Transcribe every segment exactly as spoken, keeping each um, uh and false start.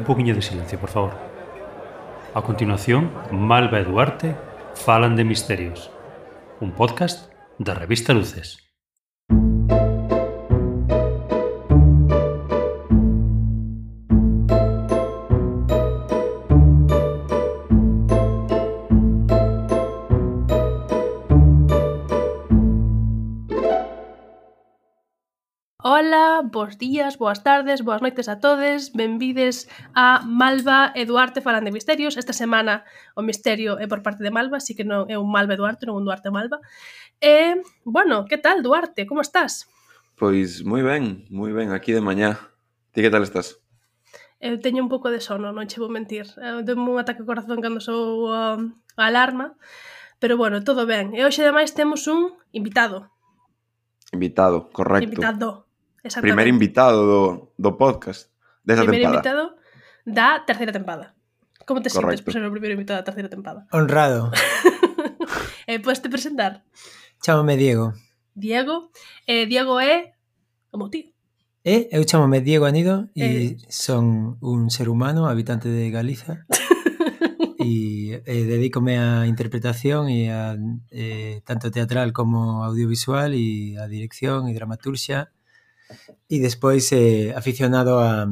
poquinho de silencio, por favor. A continuación, Malva e Duarte falan de misterios. Un podcast da revista Luces. Ola, bos días, boas tardes, boas noites a todes, benvides a Malva e Duarte falan de misterios. Esta semana o misterio é por parte de Malva, así que non é un Malva e Duarte, non un Duarte e Malva. E, bueno, que tal, Duarte? Como estás? Pois moi ben, moi ben, aquí de mañá. Ti que tal estás? Eu teño un pouco de sono, non che vou mentir. Eu demo un ataque ao corazón cando sou a, a alarma, pero bueno, todo ben. E hoxe ademais temos un invitado. Invitado, correcto. Invitado. Primer invitado do, do podcast desa Primeiro tempada. invitado da terceira tempada. Como te Correcto. sintes por ser o primeiro invitado da terceira tempada? Honrado. eh, podes te presentar? Chámame Diego. Diego. Eh, Diego é o meu tío. E eu chámame Diego Anido Eh. e son un ser humano, habitante de Galiza. E eh, dedícome á interpretación e a eh, tanto teatral como audiovisual e a dirección e dramaturxia. E despois eh, aficionado a,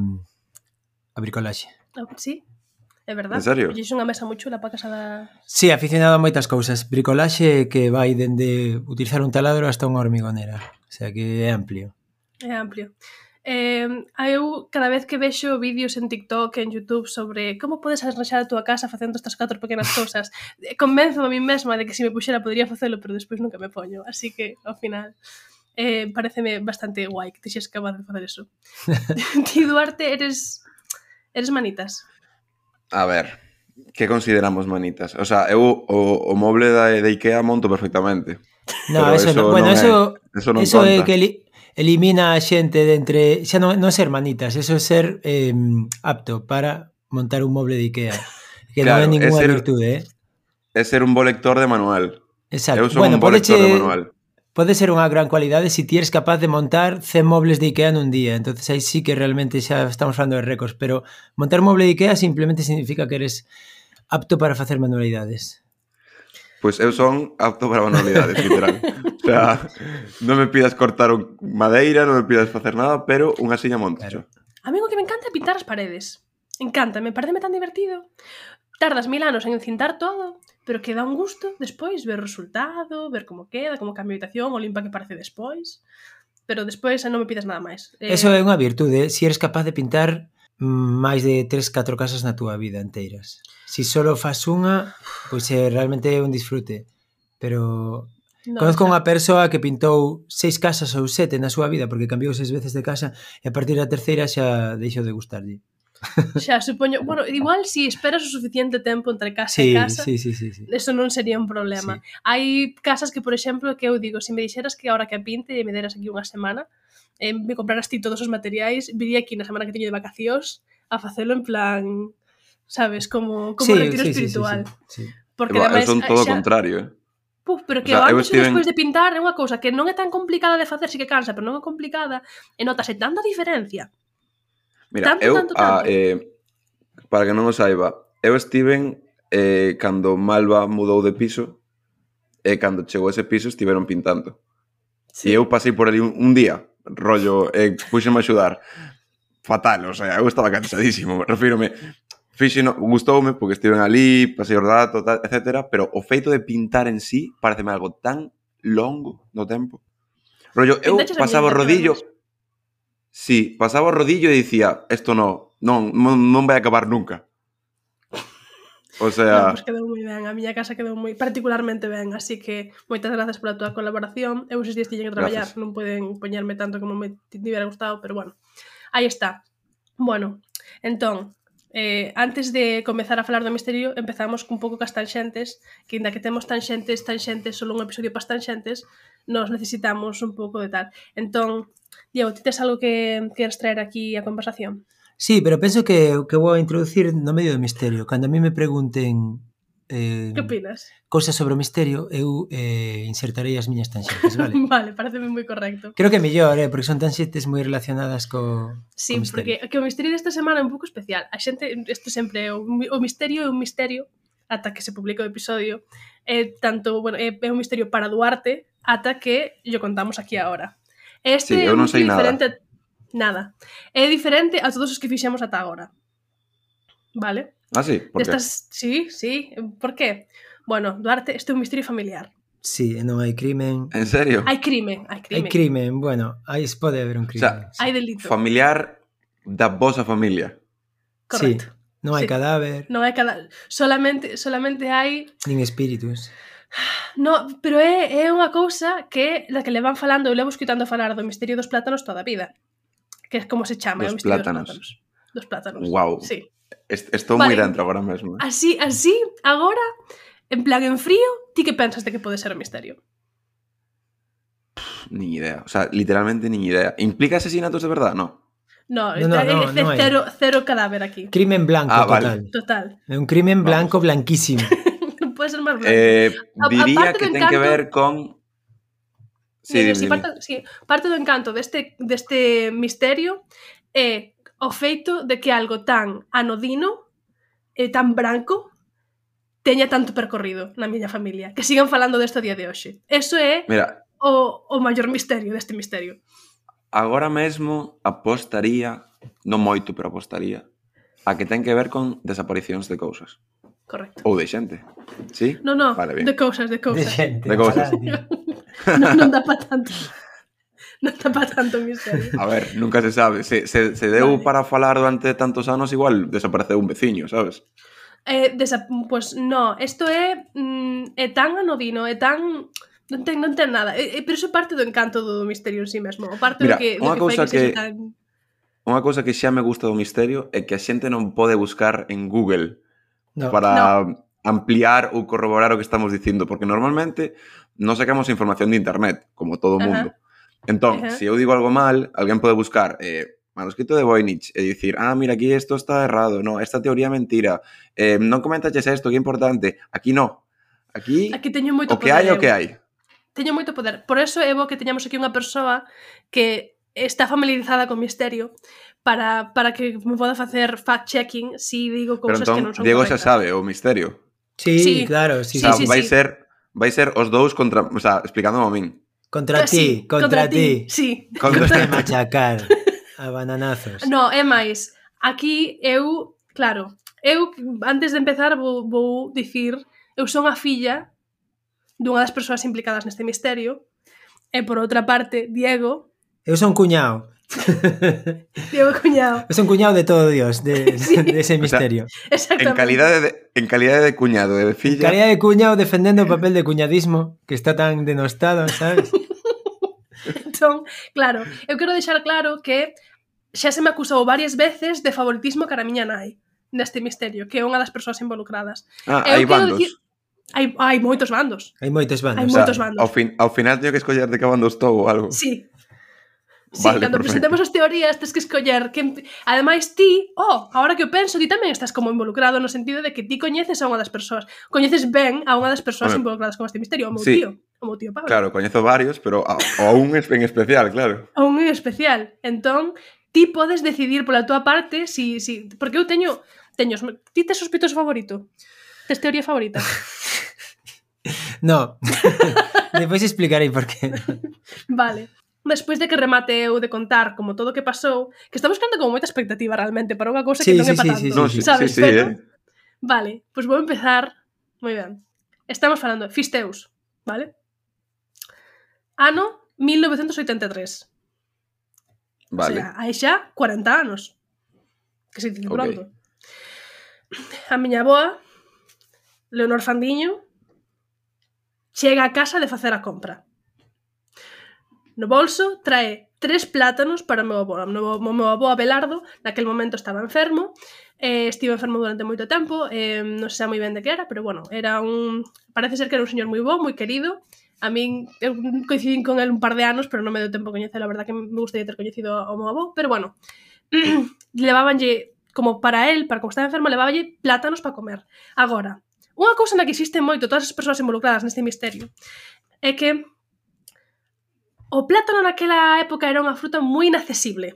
a bricolaxe. Sí, é verdade. En serio? Oye, unha mesa moi chula para casa da... Sí, aficionado a moitas cousas. Bricolaxe que vai dende utilizar un taladro hasta unha hormigonera. O sea que é amplio. É amplio. Eh, eu cada vez que vexo vídeos en TikTok, en YouTube sobre como podes arranxar a túa casa facendo estas catro pequenas cousas, convenzo a mí mesma de que se me puxera podría facelo, pero despois nunca me poño, así que ao final eh, pareceme bastante guai que tixes capaz de facer eso. Ti, Duarte, eres eres manitas? A ver, que consideramos manitas? O sea, eu o, o moble da, de Ikea monto perfectamente. No, Pero eso, eso no. Bueno, non eso, é, eso non eso é conta. que li, elimina a xente de entre... Xa non, non ser manitas, eso é ser eh, apto para montar un moble de Ikea. Que Claro, non é ninguna é ser- virtude, eh? É ser un bo lector de manual. Exacto. Eu son Bueno, un bo pode, lector de che, manual. pode ser unha gran cualidade se ti eres capaz de montar cen mobles de Ikea nun día. Entonces aí sí que realmente xa estamos falando de récords. Pero montar un moble de Ikea simplemente significa que eres apto para facer manualidades. Pois eu son apto para manualidades, literal. O sea, non me pidas cortar un madeira, non me pidas facer nada, pero unha silla monto. Claro. A mí o que me encanta é pintar as paredes. Encanta, me parece tan divertido. Tardas mil anos en encintar todo, pero que dá un gusto despois ver o resultado, ver como queda, como cambia a habitación, o limpa que parece despois. Pero despois non me pidas nada máis. Eh, Eso é unha virtude, se eres capaz de pintar máis de tres, catro casas na túa vida enteiras. Si solo fas unha, pois é realmente un disfrute. Pero no, conozco xa. unha persoa que pintou seis casas ou sete na súa vida porque cambiou seis veces de casa e a partir da terceira xa deixou de gustarlle. Xa, supoño... Bueno, igual si esperas o suficiente tempo entre casa Sí, e casa, sí, sí, sí, sí. eso non sería un problema. Sí. Hai casas que, por exemplo, que eu digo, se me dixeras que ahora que a pinte e me deras aquí unha semana, eh, me compraras ti todos os materiais, viría aquí na semana que teño de vacacións a facelo en plan, sabes, como, como Sí, retiro sí, sí, sí, espiritual. sí, sí. Porque Eu, eu ademais, son todo o xa, contrario, eh? puf, pero que O sea, o eu antes e estiven- despois de pintar é unha cousa que non é tan complicada de facer, si que cansa, pero non é complicada, e notase tanta diferencia. Mira, Tanto, eu, tanto, a, tanto. eh, para que non o saiba, eu estiven eh, cando Malva mudou de piso e cando chegou ese piso estiveron pintando. Sí. E eu pasei por ali un, un día, rollo, e puxeme a axudar. Fatal, o sea, eu estaba cansadísimo, refírome. Fixeno, gustoume porque estiven ali, pasei o rato, tal, etcétera, pero o feito de pintar en sí pareceme algo tan longo no tempo. Rollo, eu Pintaches a pasaba o miña, rodillo... ademais. Sí, pasaba o rodillo e dicía, esto no, non, non, non vai acabar nunca. O No, sea, pois quedou moi ben, a miña casa quedou moi particularmente ben, así que moitas grazas pola túa colaboración. Eu esos días tiñen que traballar, Grazas. non poden poñerme tanto como me te hubiera gustado, pero bueno, aí está. Bueno, entón, eh, antes de comezar a falar do misterio, empezamos cun pouco cas tanxentes, que inda que temos tanxentes, tanxentes, solo un episodio pas tanxentes, nos necesitamos un pouco de tal. Entón, Diego, ti tes algo que queres traer aquí a conversación? Sí, pero penso que o que vou a introducir no medio do misterio. Cando a mí me pregunten eh, Que opinas? cousas sobre o misterio, eu eh, insertarei as miñas tanxetes, vale? Vale, pareceme moi correcto. Creo que é mellor, eh, porque son tanxetes moi relacionadas co, Sí, co misterio. porque que o misterio desta semana é un pouco especial. A xente, isto sempre é o, o misterio é un misterio ata que se publica o episodio. É tanto, bueno, é, é un misterio para Duarte ata que yo contamos aquí agora. Este Sí, é eu un non sei misterio nada. diferente nada. É diferente a todos os que fixemos ata agora. Vale? Ah, sí? Por qué? Destas, sí, sí. Por qué? Bueno, Duarte, este é un misterio familiar. Sí, non hai crimen. En serio? Hai crime, hai Hai crime. crimen, bueno, aí pode haber un O sea, crimen. sí. Hai delito. familiar da vosa familia. Correcto. Sí, non hai Sí. cadáver, Non hai cada... Solamente, solamente hai... nin espíritus. No, pero é, é unha cousa que da que le van falando, eu levo escutando falar do misterio dos plátanos toda a vida. Que é como se chama, é o Dos misterio plátanos. dos plátanos. Dos plátanos. Guau. Sí. Est estou Vale. moi dentro agora mesmo. Eh? Así, así, agora, en plan en frío, ti que pensas de que pode ser o misterio? Ni idea. O sea, literalmente ni idea. ¿Implica asesinatos de verdad? No. No, No, no, é, no, é non hai. cero, cero cadáver aquí. Crimen blanco, Ah, total. vale. Total. É un crimen Vamos. blanco, blanquísimo. Non pode ser máis blanco. Eh, A- diría aparte que do ten que encanto- ver con... Sí, Mira, dime, si dime. parte, si, parte do encanto deste, deste misterio é o feito de que algo tan anodino e tan branco teña tanto percorrido na miña familia. Que sigan falando desto a día de hoxe. Eso é Mira, o, o maior misterio deste misterio. agora mesmo apostaría, non moito, pero apostaría, a que ten que ver con desaparicións de cousas. Correcto. Ou de xente. Sí? No, no, Vale, bien. de cousas, de De cousas. xente. De cousas. ojalá, tío. non, non dá pa tanto. Non dá pa tanto misterio. A ver, nunca se sabe. Se, se, se deu Vale. para falar durante tantos anos, igual desapareceu un veciño, sabes? Eh, desa, pues no, isto é mm, é tan anodino, é tan non ten, non ten nada, é, é, pero iso é parte do encanto do misterio en sí mesmo, o parte Mira, do que, do unha que fai cousa que sexa que- tan... Unha cousa que xa me gusta do misterio é que a xente non pode buscar en Google No, para ampliar ou corroborar o que estamos dicindo, porque normalmente non sacamos información de internet, como todo o Ajá. mundo. Entón, Ajá. se eu digo algo mal, alguén pode buscar eh, manuscrito de Voynich e dicir, ah, mira, aquí isto está errado, no, esta teoría é mentira, eh, non comentaches isto, que é importante. Aquí no. Aquí, Aquí teño moito o que poder. hai é o eu. que hai. Teño moito poder. Por eso é bo que teñamos aquí unha persoa que está familiarizada con misterio para, para que me poda facer fact-checking si digo Pero cousas que non entón, son Diego xa correctas. sabe o misterio. sí, Sí. claro, sí, O sea, Sí, sí, vai sí. ser vai ser os dous contra, o sea, explicándome a min. Contra Pues ti, sí, contra, ti. Sí. Contra Contra ti. machacar a bananazos. No, é máis. Aquí eu, claro, eu antes de empezar vou, vou dicir, eu son a filla dunha das persoas implicadas neste misterio e por outra parte, Diego, Eu son cuñado. Diego cuñado, Eu son cuñado de todo Dios, de, Sí. de ese misterio. exactamente. En calidade de, en calidade de cuñado e de En filla, calidad de cuñado defendendo o papel de cuñadismo que está tan denostado, sabes? Entón, claro, eu quero deixar claro que xa se me acusou varias veces de favoritismo cara a miña nai neste misterio, que é unha das persoas involucradas. ah, Eu hai quero bandos. dicir- Hai, hai moitos bandos. Hai moitos bandos. Hai O sea, moitos bandos. ao, fin, ao final teño que escoller de que bando estou ou algo. Sí. Sí, Vale, cando perfecto. presentemos as teorías tens que escoller que... Ademais ti, oh, ahora que o penso, ti tamén estás como involucrado no sentido de que ti coñeces a unha das persoas. Coñeces ben a unha das persoas Home, involucradas con este misterio, o meu sí. tío. O meu tío Pablo. Claro, coñezo varios, pero a, a un es- en especial, claro. A un en especial. Entón, ti podes decidir pola túa parte si... si porque eu teño... teño ti tes sospeitoso favorito? Tes teoría favorita? No. Despois explicarei por qué. Vale. Despois de que remate eu de contar como todo o que pasou, que estamos creando como moita expectativa realmente para unha cousa Sí, que non sí, é para sí, tanto, sí, No, sí, sí, sabes? sí, sí, Pero, eh. vale, pois pues vou empezar. Moi ben. Estamos falando de Fisteus, vale? Ano mil novecentos oitenta e tres. Vale. O sea, hai xa cuarenta anos. Que se dice Ok. pronto. A miña aboa, Leonor Fandiño, chega a casa de facer a compra. No bolso trae tres plátanos para o meu avó. O meu, o meu avó Abelardo, naquel momento estaba enfermo, eh, estivo enfermo durante moito tempo, eh, non sei moi ben de que era, pero bueno, era un... Parece ser que era un señor moi bo, moi querido. A min, eu coincidín con el un par de anos, pero non me deu tempo a coñecer, a verdad que me gustaría ter coñecido ao meu avó, pero bueno, levábanlle, como para él, para como estaba enfermo, levábanlle plátanos para comer. Agora, unha cousa na que existen moito todas as persoas involucradas neste misterio é que o plátano naquela época era unha fruta moi inaccesible.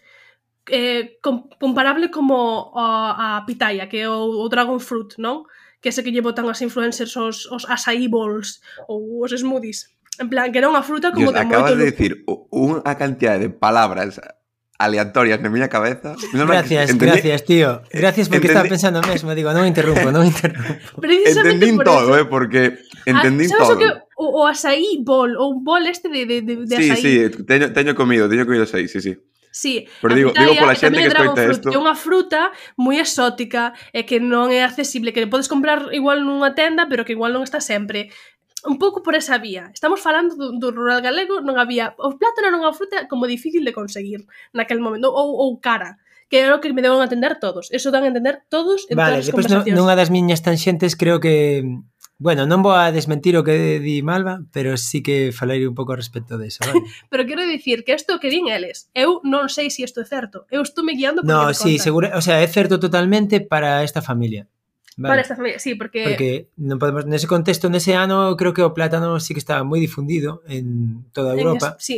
Eh, comparable como a, a pitaya, que é o, o dragon fruit, non? Que ese que lle botan as influencers os, os acai bowls ou os smoothies. En plan, que era unha fruta como Dios, de moito... acabas de decir unha cantidad de palabras aleatorias na miña cabeza. Gracias, entendí, gracias, tío. Gracias porque entendí, estaba pensando mesmo. Digo, non interrumpo, non interrumpo. Entendín por todo, eso. eh, porque entendín ah, ¿sabes todo. O, que, o, o açaí bowl, ou un bol este de, de, de, de sí, açaí. Sí, sí, teño, teño comido, teño comido açaí, sí, sí. Sí, pero digo, pitaya, digo pola xente que escoita isto. É unha fruta moi exótica e que non é accesible, que podes comprar igual nunha tenda, pero que igual non está sempre. Un pouco por esa vía. Estamos falando do, do rural galego, non había... O plátano era unha fruta como difícil de conseguir naquel momento, ou, ou cara, que é o que me deben entender todos. Eso dan a entender todos en vale, todas as depois conversacións. Vale, nunha das miñas tanxentes creo que... Bueno, non vou a desmentir o que di Malva, pero sí que falarei un pouco ao respecto deso, vale? Pero quero dicir que isto que din eles, eu non sei se isto é certo. Eu estou me guiando por no, que me sí, contan. seguro, o sea, é certo totalmente para esta familia. Vale. Para esta familia, sí, porque... Porque non podemos, nese contexto, nese ano, creo que o plátano sí que estaba moi difundido en toda Europa. En es, sí.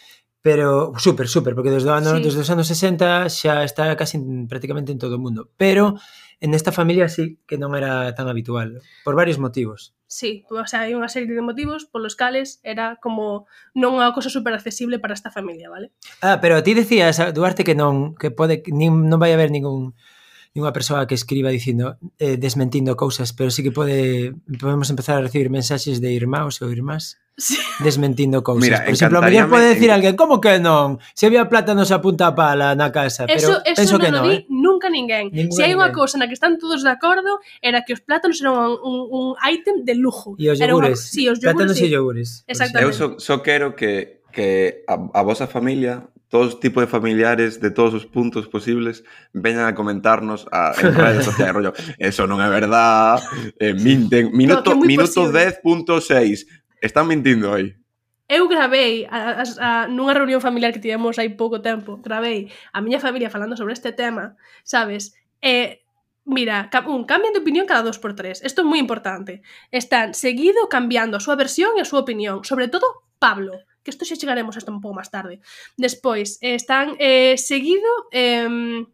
Pero, súper, súper, porque desde, ano, sí. desde os anos sesenta xa está casi en, prácticamente en todo o mundo. Pero en esta familia sí que non era tan habitual, por varios motivos. Sí, o sea, hai unha serie de motivos polos cales era como non unha cosa super accesible para esta familia, vale? Ah, pero ti decías, Duarte, que non que pode nin, non vai haber ningún ninguna persoa que escriba dicindo eh, desmentindo cousas, pero sí que pode podemos empezar a recibir mensaxes de irmãos ou irmás sí. desmentindo cousas. Mira, por exemplo, a mellor pode decir en... alguén, como que non? Se había plátanos a punta a pala na casa, eso, pero eso penso non que non non, di eh? nunca ninguén. Ninguna Se hai unha ninguén. cousa na que están todos de acordo era que os plátanos eran un, un, un ítem de lujo. E os Una... yogures, sí, os yogures plátanos sí. e yogures. Exactamente. Eu só, só quero que, que a, a vosa familia, todos os tipos de familiares de todos os puntos posibles veñan a comentarnos a, en redes sociais, rollo, eso non é verdad, eh, minten, minuto, no, minuto dez punto seis, están mintindo aí. Eu gravei a, a, a, nunha reunión familiar que tivemos hai pouco tempo, gravei a miña familia falando sobre este tema, sabes? E, mira, un, cambian de opinión cada dos por tres. Isto é moi importante. Están seguido cambiando a súa versión e a súa opinión. Sobre todo, Pablo, que isto xa chegaremos a isto un pouco máis tarde. Despois, están eh, seguido... Eh,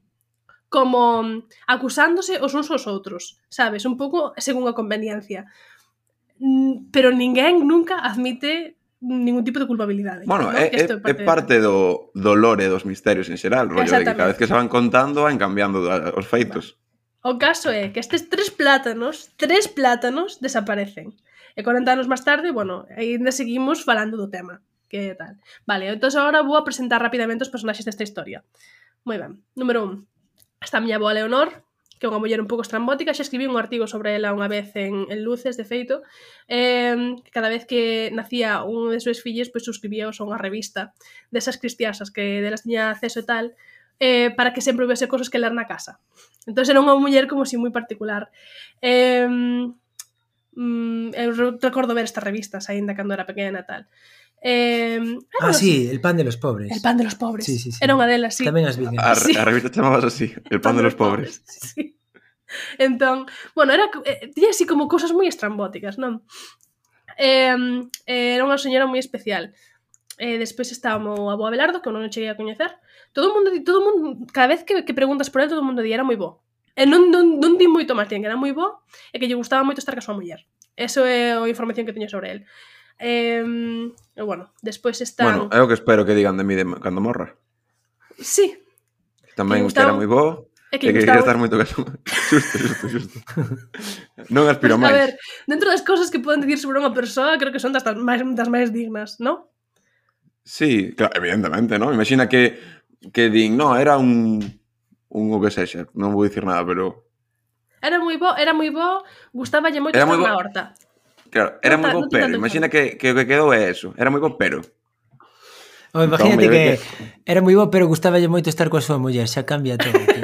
como acusándose os uns aos outros, sabes? Un pouco según a conveniencia. Pero ninguén nunca admite ningún tipo de culpabilidade. Bueno, ¿no? é, é, parte, é parte do, do lore dos misterios en xeral, rollo de que cada vez que se van contando van cambiando os feitos. O caso é que estes tres plátanos, tres plátanos desaparecen. E corenta anos máis tarde, bueno, ainda seguimos falando do tema. Que tal? Vale, entón agora vou a presentar rapidamente os personaxes desta historia. Moi ben. Número un. Esta miña boa Leonor, que é unha muller un pouco estrambótica, xa escribí un artigo sobre ela unha vez en, en Luces, de feito, eh, que cada vez que nacía un de súas filles, pois suscribíaos a unha revista desas cristiasas que delas tiña acceso e tal, eh, para que sempre houvese cosas que ler na casa. Entón era unha muller como si moi particular. Eh, mm, eu recordo ver estas revistas aínda cando era pequena e tal. Eh, ah, sí, El pan de los pobres. El pan de los pobres. Sí, sí, sí. Era unha delas, sí. Tamén as vi. A, sí. a revista chamabas así, El pan, pan de los pobres. pobres. Sí. Entón, bueno, era eh, tiña así como cousas moi estrambóticas, non? Eh, eh, era unha señora moi especial. Eh, despois está o meu avó Abelardo, que eu non cheguei a coñecer. Todo o mundo, todo o mundo, cada vez que, que preguntas por ele, todo o mundo di, era moi bo. E non, non, non di moito máis, que era moi bo e que lle gustaba moito estar ca súa muller. Eso é a información que teño sobre ele. Eh, e bueno, despois están... Bueno, é o que espero que digan de mí de, cando morra. Sí. Tamén que, gustaba... que era moi bo e que, que quería estar moito caso. Xusto, xusto, xusto. Non aspiro pues, máis. A ver, dentro das cosas que poden dicir sobre unha persoa, creo que son das máis, das máis dignas, non? Sí, claro, evidentemente, non? Imagina que, que din, no, era un... un o que sexa, non vou dicir nada, pero... Era moi bo, era moi bo, gustaballe moito estar na horta. Claro, era no, moi bo, no pero imagina que, que o que quedou é eso. Era moi bo, pero... O imagínate que, que era moi bo, pero gustaballe moito estar coa súa muller. Xa cambia todo, tío.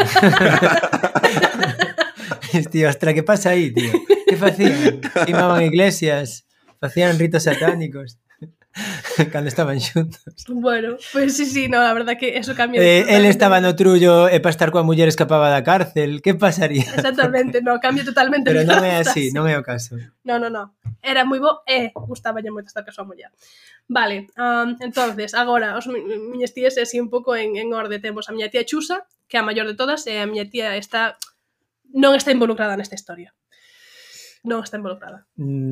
Tío, ostra, que pasa aí, tío? Que facían? Imaban iglesias, facían ritos satánicos. cando estaban xuntos. Bueno, pues sí, sí, no, la verdad que eso cambia. Eh, el estaba no trullo e para estar coa muller escapaba da cárcel. Que pasaría? Exactamente, no, cambia totalmente. Pero non é a así, frase. non é o caso. No, no, no. Era moi bo e gustaballe moito estar ca súa muller. Vale, um, entonces, agora, os mi- miñas tías é así un pouco en, en orde. Temos a miña tía Chusa, que é a maior de todas, e a miña tía está non está involucrada nesta historia. Non está involucrada.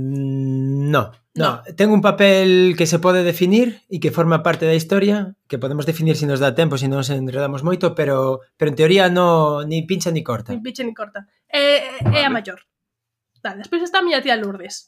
Mm, no, no, No. ten un papel que se pode definir e que forma parte da historia, que podemos definir se nos dá tempo, se non nos enredamos moito, pero pero en teoría no ni pincha ni corta. Ni piche ni corta. É, é a Vale. maior. Vale, despois está a miña tía Lourdes.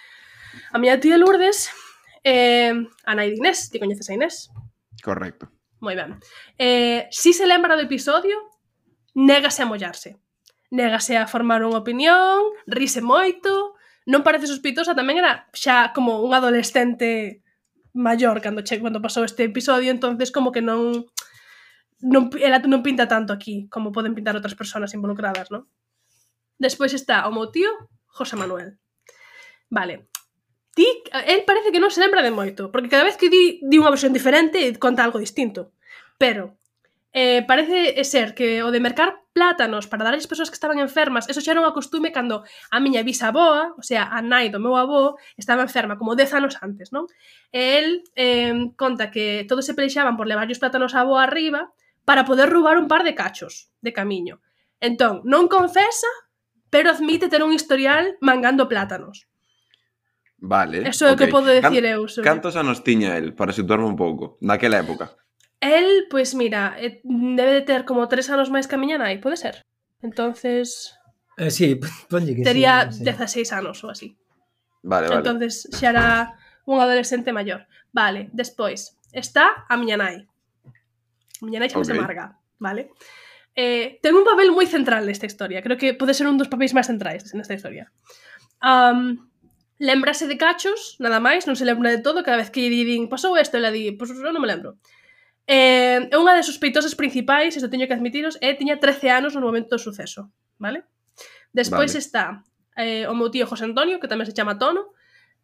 A miña tía Lourdes é a nai de Inés. Ti coñeces a Inés? Correcto. Moi ben. Eh, si se lembra do episodio, négase a mollarse. Négase a formar unha opinión, rise moito, non parece sospeitosa, tamén era xa como un adolescente maior cando che cando pasou este episodio, entonces como que non non ela non pinta tanto aquí como poden pintar outras persoas involucradas, non? Despois está o meu tío, José Manuel. Vale. Ti, el parece que non se lembra de moito, porque cada vez que di, di unha versión diferente conta algo distinto. Pero eh, parece ser que o de mercar plátanos para dar ás persoas que estaban enfermas, eso xa era unha costume cando a miña bisaboa, o sea, a nai do meu avó, estaba enferma como dez anos antes, non? E el eh, conta que todos se pelexaban por levar os plátanos á boa arriba para poder roubar un par de cachos de camiño. Entón, non confesa, pero admite ter un historial mangando plátanos. Vale. Eso é o que ok. podo dicir Can- eu sobre. Cantos anos tiña el, para situarme un pouco, naquela época? El, pois pues mira, eh, debe de ter como tres anos máis que a miña nai, pode ser? Entonces, Eh, sí, ponlle que tería sí, non sei. dezaseis anos ou así. Vale, vale. Entonces, xa era un adolescente maior. Vale, despois, está a miña nai. A miña nai chamase Ok. Marga, vale? Eh, ten un papel moi central nesta historia. Creo que pode ser un dos papéis máis centrais nesta historia. Um, lembrase de cachos, nada máis, non se lembra de todo. Cada vez que lle din, pasou isto, ela di, pois pues, non me lembro. Eh, é unha das sospeitosas principais, isto teño que admitiros, e tiña trece anos no momento do suceso, vale? Despois Vale. está eh, o meu tío José Antonio, que tamén se chama Tono,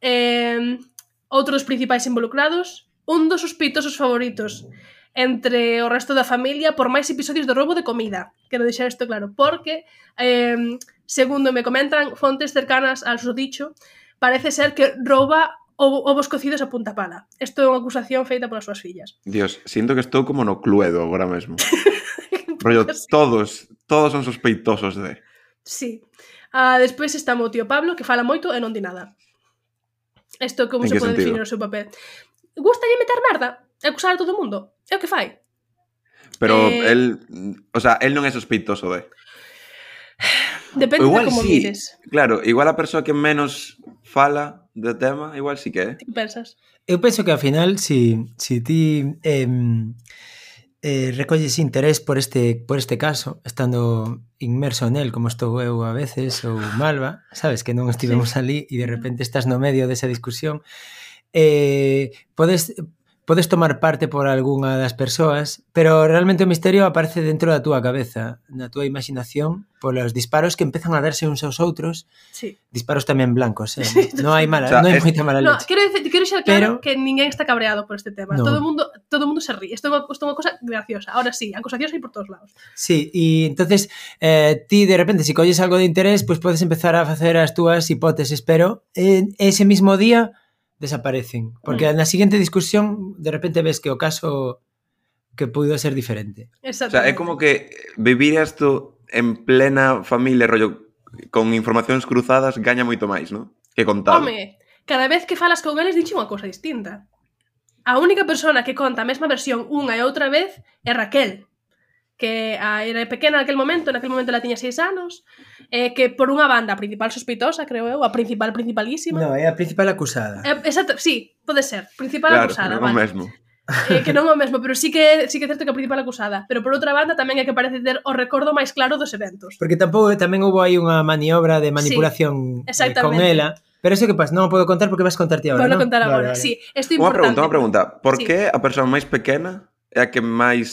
eh, outros principais involucrados, un dos sospeitosos favoritos entre o resto da familia por máis episodios de roubo de comida. Quero deixar isto claro, porque, eh, segundo me comentan fontes cercanas al susodicho, parece ser que rouba ovos cocidos a punta pala. Isto é unha acusación feita polas súas fillas. Dios, siento que estou como no Cluedo agora mesmo. Rollo, todos, todos son sospeitosos de... Sí. Ah, despois está o meu tío Pablo, que fala moito e non di nada. Isto como En se que pode sentido? definir o seu papel. Gustalle meter merda e acusar a todo o mundo. É o que fai. Pero Eh, él, o sea, él non é sospeitoso de... Depende O igual de como sí, mires. claro, igual a persoa que menos fala do tema, igual sí que é. Que pensas? Eu penso que ao final, si, si ti eh, eh, recolles interés por este, por este caso, estando inmerso nel, como estou eu a veces, ou Malva, sabes, que non estivemos Sí. ali e de repente estás no medio desa discusión, eh, podes, podes tomar parte por algunha das persoas, pero realmente o misterio aparece dentro da túa cabeza, na túa imaginación, polos disparos que empezan a darse uns aos outros, Sí. disparos tamén blancos, eh? Sí, non hai mala, O sea, non hai es- moita mala No, leche. quero decir, quero deixar claro Pero- que ninguén está cabreado por este tema. No. Todo o mundo, todo o mundo se ríe. Isto é unha, isto é unha cosa graciosa. Ahora sí, acusacións hai por todos lados. Sí, e entonces eh, ti de repente, si colles algo de interés, pues podes empezar a facer as túas hipótesis, pero en ese mismo día desaparecen, porque Mm. na seguinte discusión de repente ves que o caso que puido ser diferente. O sea, Exactamente. é como que vivir isto en plena familia, rollo, con informacións cruzadas, gaña moito máis, non? Que contado. Home, cada vez que falas con eles dinche unha cousa distinta. A única persona que conta a mesma versión unha e outra vez é Raquel, que a, era pequena naquele momento, naquele momento ela tiña seis anos, eh, que por unha banda a principal sospeitosa, creo eu, a principal principalísima. No, é a principal acusada. Eh, exacto, sí, pode ser, principal Claro, acusada, non o vale. mesmo. Eh, que non é o mesmo, pero sí que sí que é certo que a principal acusada, pero por outra banda tamén é que parece ter o recordo máis claro dos eventos. Porque tampouco tamén houve aí unha maniobra de manipulación Sí, eh, exactamente. con ela. Pero eso que pasa, non o podo contar porque vas contar ti agora, Vou non? contar agora, Vale, vale. sí. Isto é Unha importante. pregunta, unha pregunta. Por Sí. que a persoa máis pequena é a que máis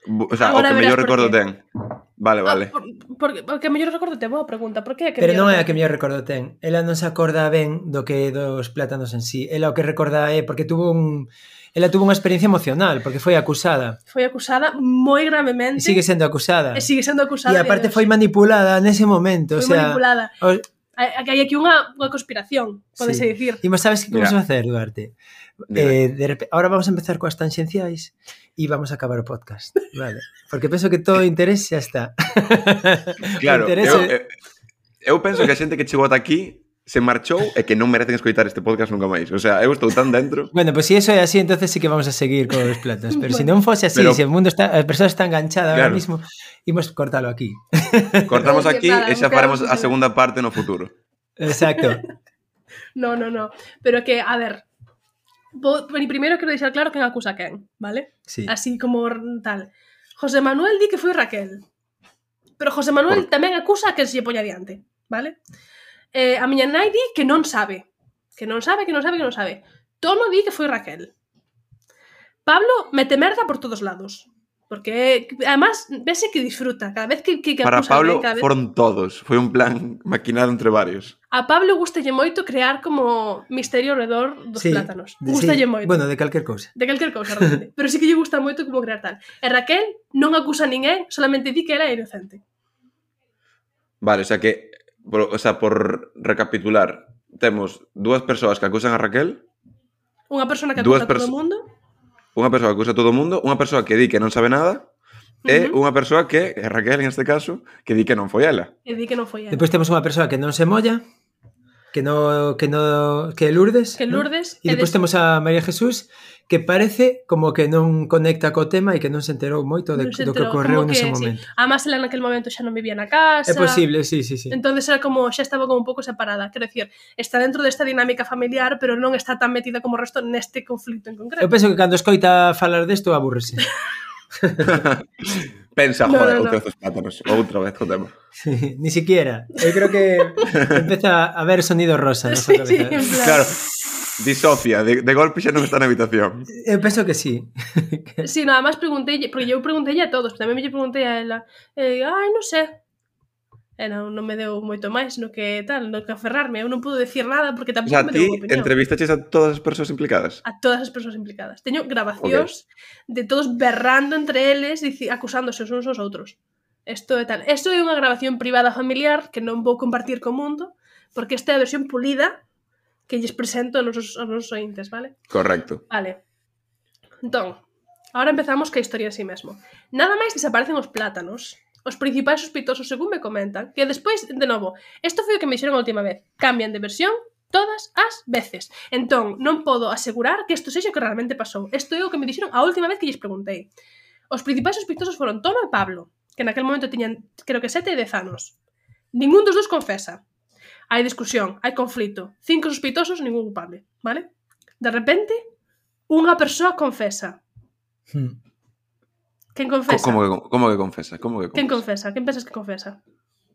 O sea, Agora o que verás mellor por recordo qué. ten. Vale, vale. Ah, por, por, porque mellor recordo te boa pregunta, por que é que Pero mellor non é a recordo? que mellor recordo ten. Ela non se acorda ben do que dos plátanos en sí. Ela o que recorda é porque tuvo un... Ela tuvo unha experiencia emocional, porque foi acusada. Foi acusada moi gravemente. E sigue sendo acusada. E sigue sendo acusada. E aparte foi manipulada nese momento. Foi o sea, manipulada. O... Hai aquí unha, unha conspiración, podese sí. dicir. Imos, sabes que Mira. vamos a facer, Duarte? Eh, de rep... Ahora vamos a empezar coas tangenciais e vamos a acabar o podcast, vale? Porque penso que todo o interés xa está. Claro, interés eu, é... eu, eu penso que a xente que chegou ata aquí se marchou e que non merecen escoitar este podcast nunca máis. O sea, eu estou tan dentro. Bueno, pues si eso é así, entonces sí que vamos a seguir con os platos. Pero Bueno. si non fose así, Pero- se si o mundo está, a persoa está enganchada Claro. ahora mismo, imos cortalo aquí. Cortamos Porque aquí nada, e xa non faremos quedamos a sin segunda parte no futuro. Exacto. No, no, no. Pero que, a ver, vou, primeiro quero deixar claro quen acusa a quen, vale? Sí. Así como tal. José Manuel di que foi Raquel. Pero José Manuel Por- tamén acusa a quen se lle poña diante, vale? Eh, a miña nai di que non sabe. Que non sabe, que non sabe, que non sabe. Tono di que foi Raquel. Pablo mete merda por todos lados. Porque, además, vese que disfruta. Cada vez que, que, que Para acusa a Pablo alguén, cada vez... foron todos. Foi un plan maquinado entre varios. A Pablo gustalle moito crear como misterio alrededor dos Sí, plátanos. de- Gustalle sí. moito. Bueno, de calquer cousa. De calquer cousa, realmente. Pero sí que lle gusta moito como crear tal. E Raquel non acusa a ninguén, solamente di que ela é inocente. Vale, o sea que, por, o sea, por recapitular, temos dúas persoas que acusan a Raquel, Unha persona que Dúas acusa a todo perso- o mundo. unha persoa que acusa a todo o mundo, unha persoa que di que non sabe nada, e Ujú. unha persoa que, é Raquel en este caso, que di que non foi ela. E di que non foi ela. Depois temos unha persoa que non se molla, que no que no que é Lourdes, Que ¿no? Lourdes, E e depois des- temos a María Jesús, que parece como que non conecta co tema e que non se enterou moito de, non se do que enterou, ocorreu como nese que, momento. Sí. Además, ela naquel momento xa non vivía na casa. É posible, sí, sí, sí. Entonces era como, xa estaba como un pouco separada. Quero dicir, está dentro desta dinámica familiar, pero non está tan metida como o resto neste conflito en concreto. Eu penso que cando escoita falar desto aburrese. Pensa, No, joder, no, no. outra vez os plátanos, outra vez o tema. Sí, ni siquiera. Eu creo que empeza a haber sonido rosa na Sí, súa sí, cabeza. en plan. Claro, disofia, de, de golpe xa non está na habitación. Eu penso que sí. Sí, nada máis preguntei, porque eu preguntei a todos, tamén me lle preguntei a ela. E, ai, non sei. E non, non me deu moito máis no que tal, no que aferrarme. Eu non puedo decir nada porque O tampouco sea, me ti deu unha opinión. entrevistaches a todas as persoas implicadas? A todas as persoas implicadas. Teño grabacións de todos berrando entre eles, dici, acusándose os uns aos outros. Isto é tal. Isto é unha grabación privada familiar que non vou compartir co mundo, porque esta é a versión pulida que lles presento aos nosos, aos nosos ointes, vale? Correcto. Vale. Entón, ahora empezamos ca historia en sí mesmo. Nada máis desaparecen os plátanos. Os principais sospeitosos, según me comentan, que despois, de novo, isto foi o que me dixeron a última vez, cambian de versión todas as veces. Entón, non podo asegurar que isto sexa o que realmente pasou. Isto é o que me dixeron a última vez que lles preguntei. Os principais sospeitosos foron Tono e Pablo, que naquel momento tiñan, creo que sete e dez anos. Ningún dos dos confesa. Hai discusión, hai conflito. Cinco sospeitosos, ningún culpable, vale? De repente, unha persoa confesa. Hmm. Quen Co- confesa? Como que, como que confesa? Como que Quen confesa? confesa? Quen pensas que confesa?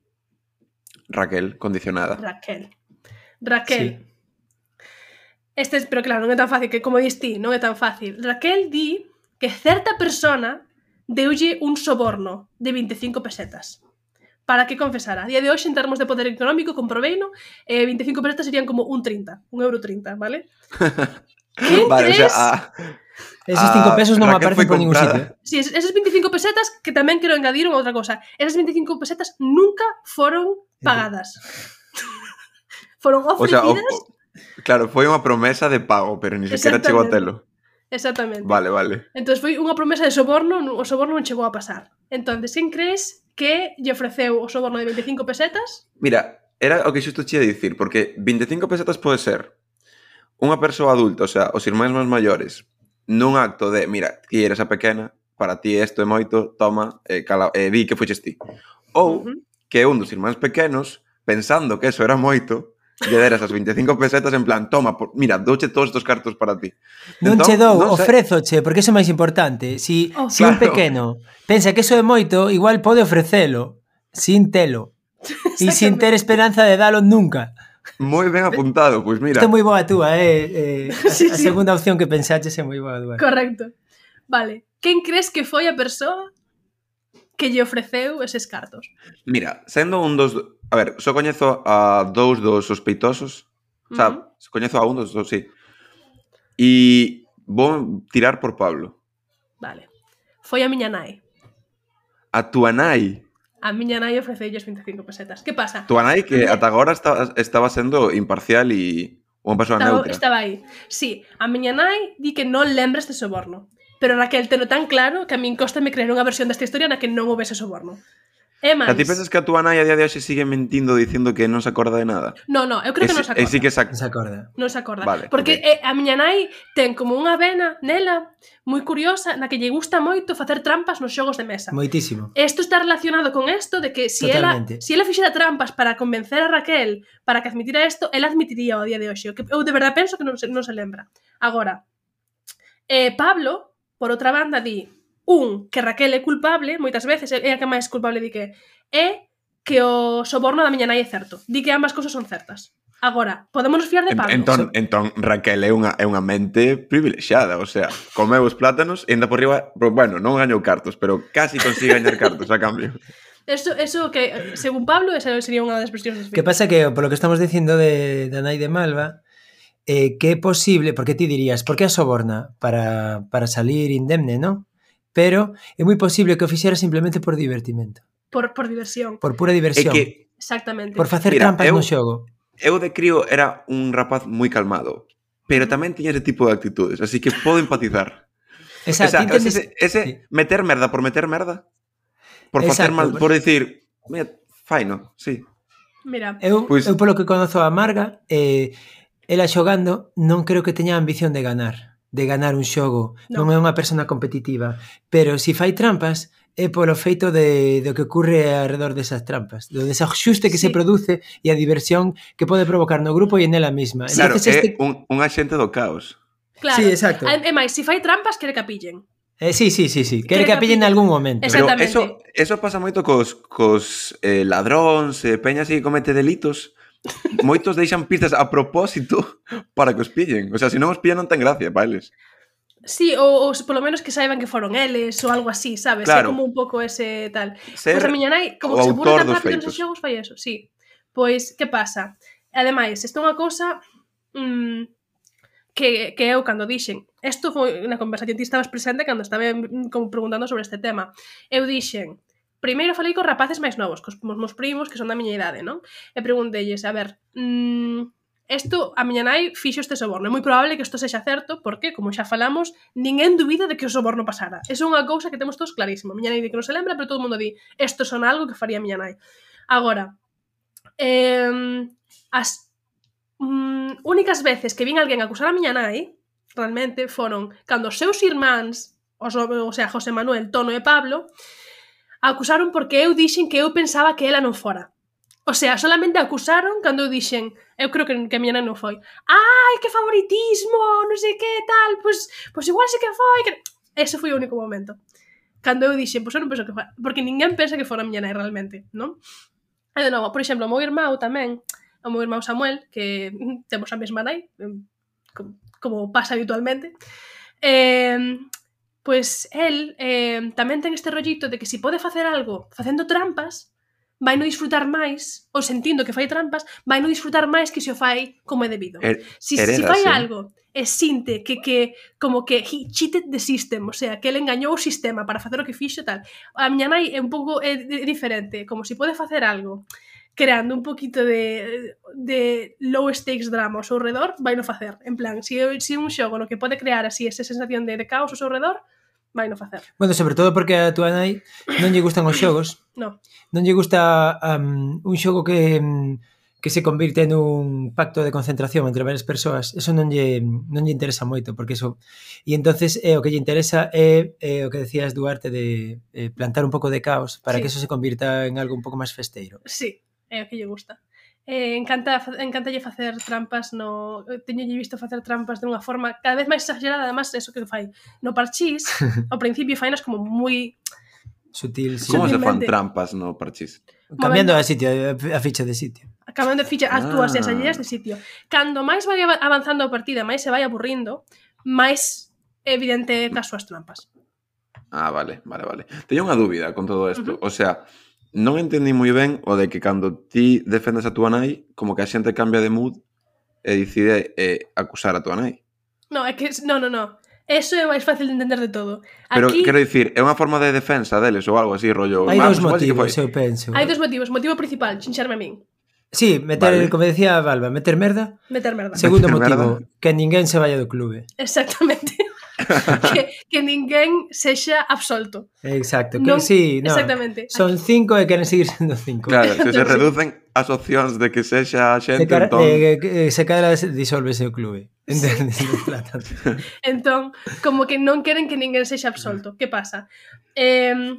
Raquel, condicionada. Raquel. Raquel. Sí. Este, es- pero claro, non é tan fácil, que como dis ti, non é tan fácil. Raquel di que certa persona deulle un soborno de veinticinco pesetas. Para que confesara. A día de hoxe, en termos de poder económico, comprobeino, eh, veinticinco pesetas serían como un trinta, un euro trinta, vale? Quen Vale, o sea, crees? a, Esos a cinco pesos non me Raquel aparecen foi por ningún comprada. sitio. Sí, es- esas veinticinco pesetas, que tamén quero engadir unha outra cosa, esas veinticinco pesetas nunca foron pagadas. Foron O sea, o, ofrecidas. o- claro, foi unha promesa de pago, pero ni sequera chegou a telo. Exactamente. Vale, vale. Entón foi unha promesa de soborno, o soborno non chegou a pasar. Entón, quen crees que lle ofreceu o soborno de veinticinco pesetas? Mira, era o que xusto che ia dicir, porque veinticinco pesetas pode ser unha persoa adulta, o sea, os irmáns máis maiores, nun acto de, mira, ti eres a pequena, para ti isto é moito, toma, e, cala, e di que fuches ti. Ou Uh -huh. que un dos irmáns pequenos, pensando que eso era moito, lle deras as veinticinco pesetas en plan, toma, por, mira, douche todos estos cartos para ti. Non Entón, che dou, non sei- ofrézoche, porque iso é máis importante. Si, Oh, si un claro. pequeno pensa que eso é moito, igual pode ofrecelo, sin telo. E sin ter esperanza de dalo nunca. Moi ben apuntado, pois mira. Isto é moi boa túa, eh? eh a, Sí, a sí. segunda opción que pensaches é moi boa túa. Correcto. Vale. Quen crees que foi a persoa que lle ofreceu eses cartos. Mira, sendo un dos... A ver, só coñezo a dous dos sospeitosos. O sea, Uh-huh. coñezo a un dos dos, sí. E vou tirar por Pablo. Vale. Foi a miña nai. A túa nai. A miña nai ofreceulles vinte e cinco pesetas. Que pasa? Túa nai que ata agora estaba, estaba sendo imparcial e unha persoa Estaba, neutra. estaba aí. Sí, a miña nai di que non lembra este soborno. Pero Raquel teno tan claro que a min costa me creer unha versión desta historia na que non houvese soborno. É máis... A ti pensas que a túa nai a día de hoxe sigue mentindo dicindo que non se acorda de nada? No, no, eu creo que non se acorda. E sí que se... Non se acorda. Non se acorda. Vale, Porque ok. eh, a miña nai ten como unha vena nela moi curiosa na que lle gusta moito facer trampas nos xogos de mesa. Moitísimo. Isto está relacionado con isto de que si ela, Totalmente. si ela fixera trampas para convencer a Raquel para que admitira isto, ela admitiría ao día de hoxe. Que eu de verdade penso que non se, non se lembra. Agora, eh, Pablo, por outra banda, di un, que Raquel é culpable, moitas veces, é a que máis culpable di que é que o soborno da miña nai é certo. Di que ambas cousas son certas. Agora, podemos fiar de Pablo? Entón, entón Raquel é unha, é unha mente privilexiada, o sea, comeu os plátanos e ainda por riba, bueno, non gañou cartos, pero casi consigue gañar cartos a cambio. Eso, eso que, según Pablo, esa sería unha das expresións das Que pasa que, polo que estamos dicindo de, de Nai de Malva, eh, que é posible, porque ti dirías, por que a soborna? Para, para salir indemne, non? Pero é moi posible que o fixera simplemente por divertimento. Por, por diversión. Por pura É diversión. que, Exactamente. Por facer Mira, trampas eu- no xogo. eu de crío era un rapaz moi calmado, pero tamén tiña ese tipo de actitudes, así que podo empatizar. Esa, o sea, ti entendes- ese, ese Sí. meter merda por meter merda, por facer Exacto. mal, por decir, mira, faino, sí. Mira, Eu, Pois- eu polo que conozo a Marga, eh, ela xogando non creo que teña ambición de ganar, de ganar un xogo. No. Non é unha persona competitiva, pero si fai trampas é polo feito de do que ocurre alrededor desas trampas, do desaxuste que Sí. se produce e a diversión que pode provocar no grupo e nela mesma. Claro, Entonces, é este... un, un axente do caos. claro. Sí, exacto. É, é máis, se fai trampas, quere que a pillen. Eh, sí, sí, sí, sí. Quere Quere que a que pillen en pillen. algún momento. Exacto. Pero Exactamente. eso, eso pasa moito cos, cos eh, ladróns e eh, peñas que comete delitos. Moitos deixan pistas a propósito para que os pillen. O sea, se non os pillan non ten gracia para eles. Sí, ou, ou polo menos que saiban que foron eles ou algo así, sabes? Claro. É como un pouco ese tal. Ser Pois a miña nai, como o que se pone autor tan dos rápido feitos. nos xogos, fai eso, sí. Pois, que pasa? Ademais, isto é unha cousa mmm, que, que eu cando dixen, isto foi na conversación, ti estabas presente cando estaba mm, como preguntando sobre este tema. Eu dixen, primeiro falei cos rapaces máis novos, cos meus primos que son da miña idade, non? E preguntelles, a ver, mmm, isto, a miña nai fixo este soborno. É moi probable que isto sexa certo, porque, como xa falamos, ninguén dubida de que o soborno pasara. É unha cousa que temos todos clarísimo. A miña nai di que non se lembra, pero todo o mundo di, isto son algo que faría a miña nai. Agora, eh, as mm, únicas veces que vin alguén acusar a miña nai, realmente, foron cando os seus irmáns, os, o sea, José Manuel, Tono e Pablo, a acusaron porque eu dixen que eu pensaba que ela non fora. O sea, solamente acusaron cando eu dixen, eu creo que, que a miña nai non foi. Ai, que favoritismo, non sei que, tal, pois, pois igual se que foi. Que... Ese foi o único momento. Cando eu dixen, pois eu non penso que foi. Porque ninguén pensa que fora a miña nai realmente, non? E de novo, por exemplo, o meu irmão tamén, o meu irmão Samuel, que temos a mesma nai, como, como pasa habitualmente, eh, pois el eh, tamén ten este rollito de que se si pode facer algo facendo trampas, vai no disfrutar máis, ou sentindo que fai trampas, vai no disfrutar máis que se o fai como é debido. Er, Si, si heredas, fai eh? algo e sinte que, que como que he cheated the system, o sea, que ele engañou o sistema para facer o que fixo tal. A miña nai é un pouco é, é diferente, como se si pode facer algo creando un poquito de, de low stakes drama ao seu redor, vai no facer. En plan, se si, si un xogo no que pode crear así esa sensación de, de caos ao seu redor, vai no facer. Bueno, sobre todo porque a tua nai non lle gustan os xogos. No. Non lle gusta um, un xogo que um, que se convirte nun pacto de concentración entre varias persoas. Eso non lle, non lle interesa moito, porque eso... E entonces eh, o que lle interesa é eh, o que decías, Duarte, de eh, plantar un pouco de caos para Sí. que eso se convirta en algo un pouco máis festeiro. Sí, é o que lle gusta. Eh, encanta, encantalle facer trampas no... Teñolle visto facer trampas de unha forma cada vez máis exagerada, además, eso que fai. No parchís, ao principio fainas como moi... Sutil, sí. Como se fan Sutilmente. trampas no parchís? Cambiando a sitio, a ficha de sitio. Acabando de ficha as túas e as Ah. alleas de sitio. Cando máis vai avanzando a partida, máis se vai aburrindo, máis evidente é que as súas trampas. Ah, vale, vale, vale. Teño unha dúbida con todo isto. Ujú. O sea, non entendí moi ben o de que cando ti defendes a túa nai, como que a xente cambia de mood e decide eh, acusar a túa nai. No, é que... No, no, no. Eso é o máis fácil de entender de todo. Pero, Aquí quero dicir, é unha forma de defensa deles ou algo así, rollo... Hai "Ah, dous pues igual sí que motivos, foi". eu penso. hai dos motivos. Motivo principal, chinxarme a min. Sí, meter, Vale. como decía Balba, meter merda. Meter merda. Segundo Meter motivo, merda. que ninguén se vaya do clube. Exactamente. que, que ninguén sexa absolto. Exacto, que Non- sí, no. exactamente. Son cinco e queren seguir sendo cinco. Claro, se se Entón, sí. reducen as opcións de que sexa a Se, xente, cara, entón... de, que se cadra disólvese o clube. Entendes? Nos plátanos. Entón, como que non queren que ninguén sexa absolto. Que pasa? Eh,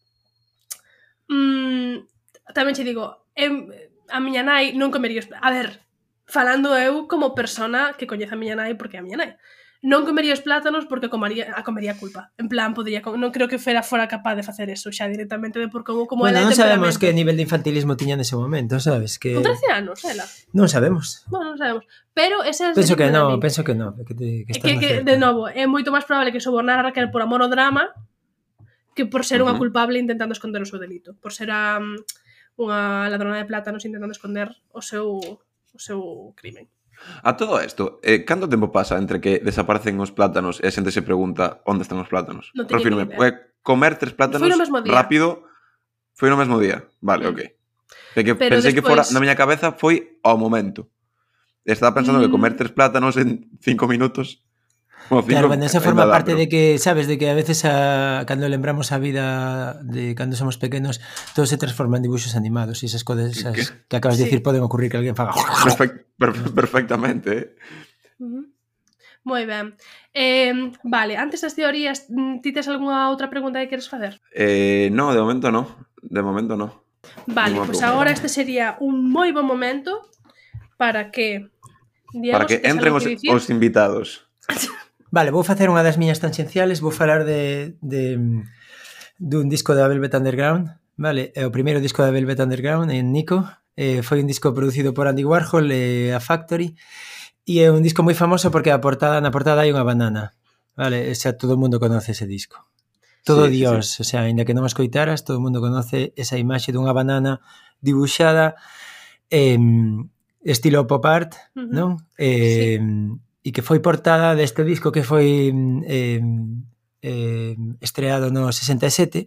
mm, tamén che digo, em, a miña nai non comería... os- A ver, falando eu como persona que coñece a miña nai porque é a miña nai. Non comería os plátanos porque comería, a comería culpa. En plan, podría, non creo que fera fora capaz de facer eso xa directamente de por como, como Bueno, ela non de sabemos temperamento. que nivel de infantilismo tiña nese momento, sabes? Que Con trece anos, ela. non sabemos. Bueno, non sabemos. Pero esa é a Penso que sensación non, de min. penso que non, que, te, que É estás que, na que certa. de novo, é moito máis probable que sobornar a Raquel por amor ao drama que por ser unha Ujú. culpable intentando esconder o seu delito. Por ser a, um, unha ladrona de plátanos intentando esconder o seu, o seu crimen. A todo isto, eh, canto tempo pasa entre que desaparecen os plátanos e a xente se pregunta onde están os plátanos? Non teño Refírome, ni idea. eh, comer tres plátanos Foi no mesmo día. rápido foi no mesmo día. Vale, Mm. ok. Porque Pero pensei que fora, despois- na miña cabeza foi ao momento. Estaba pensando que Mm. comer tres plátanos en cinco minutos... Bueno, cinco, Claro, bueno, esa forma ainda dá, parte pero- de que, sabes, de que a veces a, cando lembramos a vida de cando somos pequenos, todo se transforma en dibuxos animados e esas cousas esas Que- que acabas de Sí. decir poden ocurrir que alguén faga. Perfect, per- perfectamente, eh. Uh-huh. Moi ben. Eh, vale, antes das teorías, mm, ti tes algunha outra pregunta que queres facer? Eh, no, de momento no. De momento no. Vale, Ninguna pois pues pregunta. agora este sería un moi bon momento para que Diego, Para que tes entren algo os, que dicir? os invitados. Vale, vou facer unha das miñas tangenciales, vou falar de, de dun disco da Velvet Underground, vale? É o primeiro disco da Velvet Underground en Nico, eh, foi un disco producido por Andy Warhol e a Factory, e é un disco moi famoso porque a portada, na portada hai unha banana, vale? Xa todo o mundo conoce ese disco. Todo Sí, sí, Dios, o sea, ainda que non o escoitaras, todo o mundo conoce esa imaxe dunha banana dibuixada eh, estilo pop art, Ujú. non? Eh, e que foi portada deste disco que foi eh, eh, estreado no sesenta e sete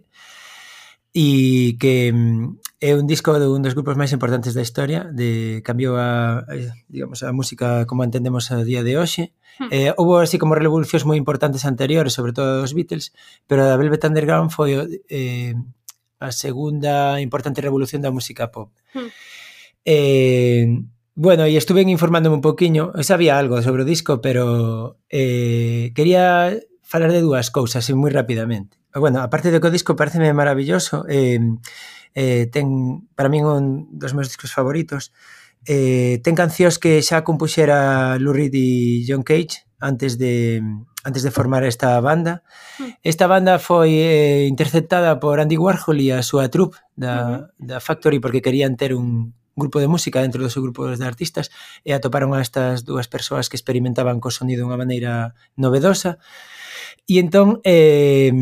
e que é un disco de un dos grupos máis importantes da historia, de cambiou a, digamos, a música como entendemos a día de hoxe. Hmm. Eh, houve así como revolucións moi importantes anteriores, sobre todo dos Beatles, pero a Velvet Underground foi eh, a segunda importante revolución da música pop. Hmm. Eh, bueno, e estuve informándome un poquinho, eu sabía algo sobre o disco, pero eh, quería falar de dúas cousas e moi rapidamente. Bueno, aparte de que o disco pareceme maravilloso, eh, eh, ten para min un dos meus discos favoritos, eh, ten cancións que xa compuxera Lou Reed e John Cage antes de antes de formar esta banda. Esta banda foi eh, interceptada por Andy Warhol e a súa troupe da, uh-huh. da Factory porque querían ter un grupo de música dentro do seu grupo de artistas e atoparon a estas dúas persoas que experimentaban co sonido de unha maneira novedosa e entón eh,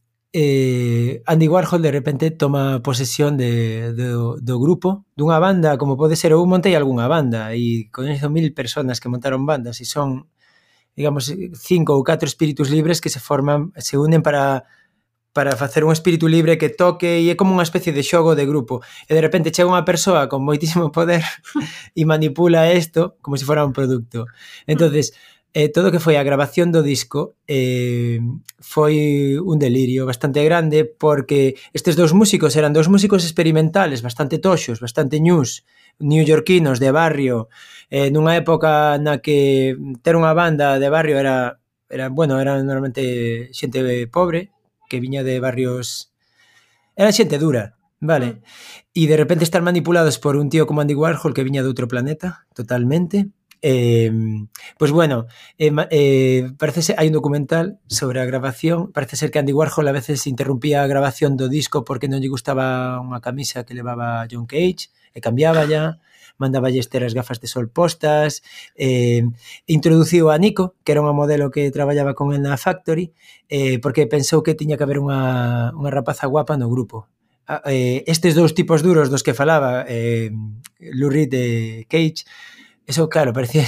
eh, Andy Warhol de repente toma posesión de, de, do grupo dunha banda como pode ser, eu montei algunha banda e coñezo mil personas que montaron bandas e son digamos cinco ou catro espíritus libres que se forman, se unen para para facer un espírito libre que toque e é como unha especie de xogo de grupo e de repente chega unha persoa con moitísimo poder e manipula isto como se fora un produto. Entonces, eh, todo o que foi a grabación do disco eh, foi un delirio bastante grande porque estes dous músicos eran dous músicos experimentales bastante toxos, bastante ñus, newyorkinos de barrio, eh, nunha época na que ter unha banda de barrio era, era bueno, era normalmente xente pobre que viña de barrios... Era xente dura, vale? E de repente estar manipulados por un tío como Andy Warhol que viña de outro planeta, totalmente. Eh, pues bueno, eh, eh, parece ser, hai un documental sobre a grabación, parece ser que Andy Warhol a veces interrumpía a grabación do disco porque non lle gustaba unha camisa que levaba John Cage e cambiaba ya, mandaba ter as gafas de sol postas, eh, introduciu a Nico, que era unha modelo que traballaba con el na Factory, eh, porque pensou que tiña que haber unha, unha rapaza guapa no grupo. Eh, estes dous tipos duros dos que falaba, eh, Lou Reed e Cage, eso, claro, parecía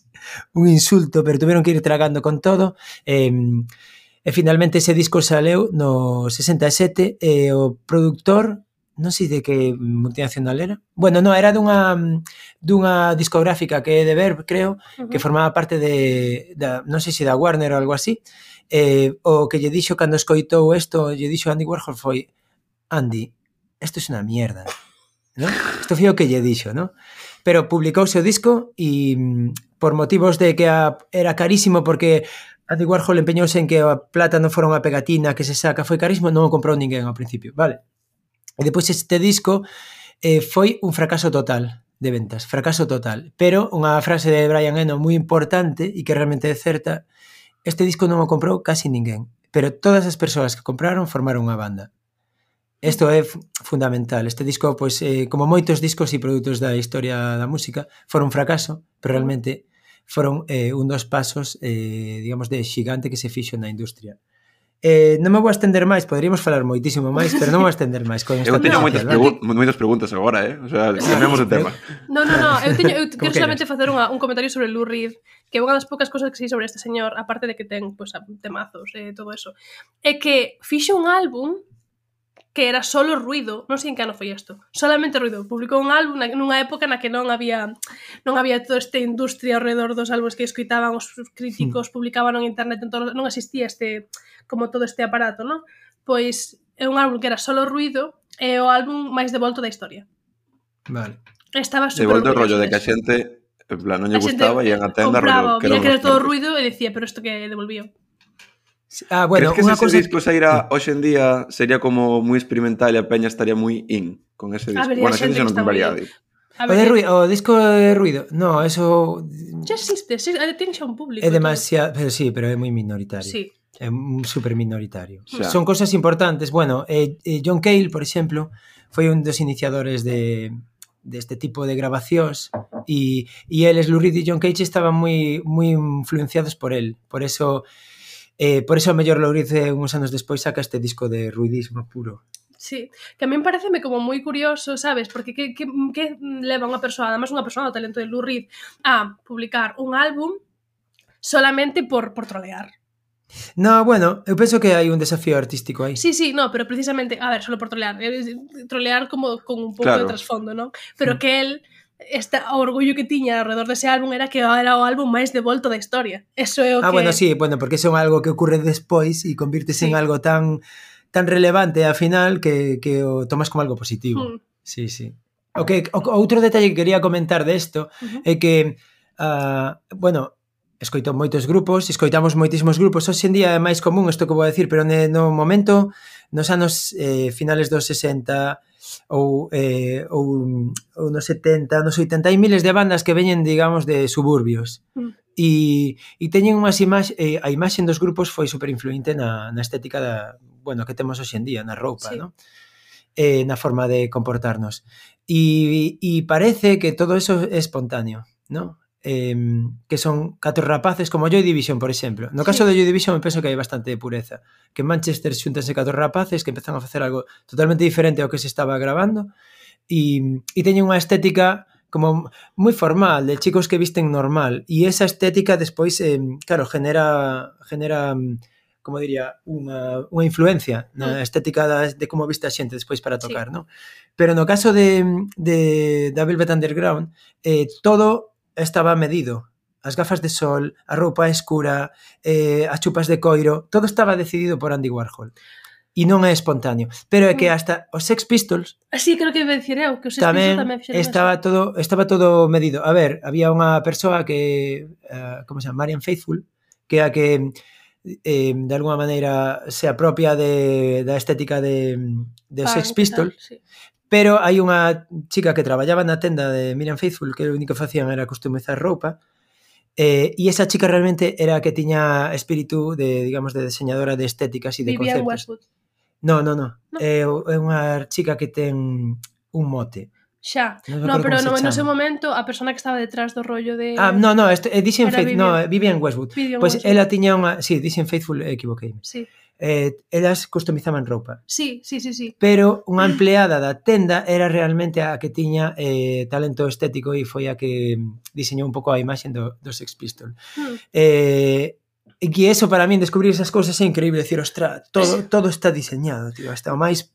un insulto, pero tuveron que ir tragando con todo. Eh, e finalmente ese disco saleu no sesenta e sete e o produtor, non sei de que multinacional era. Bueno, non, era dunha dunha discográfica que é de Verve, creo, uh-huh. que formaba parte de, da, non sei se da Warner ou algo así. Eh, o que lle dixo cando escoitou isto, lle dixo Andy Warhol foi: Andy, esto es unha mierda, ¿no? Isto foi o que lle dixo, ¿no? Pero publicouse o disco e por motivos de que a, era carísimo, porque Andy Warhol empeñouse en que a plata non fora unha pegatina que se saca, foi carísimo, non o comprou ninguén ao principio, vale? E depois este disco eh, foi un fracaso total de ventas, fracaso total. Pero unha frase de Brian Eno moi importante e que realmente é certa: este disco non o comprou casi ninguén, pero todas as persoas que compraron formaron unha banda. Isto é fundamental. Este disco, pois, eh, como moitos discos e produtos da historia da música, foron un fracaso, pero realmente foron eh, un dos pasos, eh, digamos, de xigante que se fixo na industria. Eh, non me vou a estender máis, poderíamos falar moitísimo máis, pero non vou a estender máis. Con eu teño moitas, pregu moitas preguntas agora, eh? O sea, cambiamos de tema. No, no, no, eu, teño, eu quero solamente facer unha, un comentario sobre Lou Reed, que é unha das poucas cosas que sei sobre este señor, aparte de que ten pues, temazos e eh, todo eso, é que fixo un álbum que era solo ruido, non sei en que ano foi isto, solamente ruido. Publicou un álbum nunha época na que non había non había toda esta industria alrededor dos álbuns que escoitaban os críticos, sí. Publicaban en internet, en todo, non existía este como todo este aparato, non? Pois é un álbum que era solo ruido e o álbum máis devolto da historia. Vale. Estaba super devolto o rollo de que a xente en plan non lle gustaba e en a tenda compraba, rollo que era todo ruido e decía, pero isto que devolvío. Ah, bueno, ¿crees que ese cosa... disco sairá hoxe en día sería como moi experimental e a peña estaría moi in con ese disco? Bueno, a xente xa non ten variedade. O, de ruido, o disco de ruido, no, eso... Ya existe, sí, ten xa un público. É demasiado, pero sí, pero é moi minoritario. Sí. É super minoritario. O sea, son cosas importantes. Bueno, eh, eh, John Cale, por exemplo, foi un dos iniciadores de... deste de tipo de grabacións e, e eles, Lou Reed e John Cage, estaban moi moi influenciados por el. Por eso... Eh, por eso a mellor Lou Reed uns anos despois saca este disco de ruidismo puro. Sí, que a min pareceme como moi curioso, sabes? Porque que, que, que leva unha persoa, además unha persoa do talento de Lou Reed, a publicar un álbum solamente por, por trolear. No, bueno, eu penso que hai un desafío artístico aí. Sí, sí, no, pero precisamente, a ver, solo por trolear, trolear como con un pouco claro. de trasfondo, non? Pero sí. Que él... este orgullo que tiña alrededor dese álbum era que era o álbum máis devolto da historia. Eso é o ah, que... bueno, sí, bueno, porque son algo que ocurre despois e convirtese sí. en algo tan tan relevante ao final que, que o tomas como algo positivo. Mm. Sí, sí. O que, o, outro detalle que quería comentar de isto uh-huh. é que, uh, bueno, escoito moitos grupos, escoitamos moitísimos grupos, hoxe en día é máis común isto que vou a decir, pero no momento, nos anos eh, finales dos sesenta ou, eh, ou, ou nos setenta, nos oitenta, hai miles de bandas que veñen, digamos, de suburbios mm. e, e teñen unhas imaxes, eh, a imaxe dos grupos foi super influente na, na estética da, bueno, que temos hoxe en día, na roupa, sí. ¿no? Eh, na forma de comportarnos e, e parece que todo eso é espontáneo, ¿no? Eh, que son catro rapaces como Joy Division, por exemplo. No caso sí. de Joy Division me penso que hai bastante pureza, que en Manchester xúntanse catro rapaces que empezan a facer algo totalmente diferente ao que se estaba grabando e, e teñen unha estética como moi formal, de chicos que visten normal, e esa estética despois, eh, claro, genera genera como diría, unha, unha influencia na estética da, de como viste a xente despois para tocar, sí. ¿no? Pero no caso de, de, de Velvet Underground, eh, todo estaba medido. As gafas de sol, a roupa escura, eh, as chupas de coiro, todo estaba decidido por Andy Warhol. E non é espontáneo. Pero é que hasta os Sex Pistols... Así creo que venceré, que os Sex Pistols tamén fixeron estaba todo, estaba todo medido. A ver, había unha persoa que... Uh, como se chama? Marianne Faithfull, que é a que eh, de alguma maneira se apropia de, da estética de, de os Sex Pistols. Sí. Pero hai unha chica que traballaba na tenda de Miriam Faithfull que o único que facían era customizar roupa eh, e esa chica realmente era a que tiña espírito de, digamos, de diseñadora de estéticas e de Vivian conceptos. Westwood. No, no, no. no. É, é unha chica que ten un mote. Xa. Non me No, acordo pero como no, se no seu chama. momento a persona que estaba detrás do rollo de... Ah, no, no, este, eh, dixen Era Faith, no, Vivian. Vivian Westwood. Vivian Pois Westwood. ela tiña unha, sí, dixen Faithful, equivoquei. Sí, Eh, elas customizaban roupa, sí, sí, sí, sí. pero unha empleada da tenda era realmente a que tiña eh, talento estético e foi a que diseñou un pouco a imaxe do, do Sex Pistol. Hmm. Eh, e que eso para min, descubrir esas cousas é increíble, decir, ostra, todo, todo está diseñado, tío, hasta o máis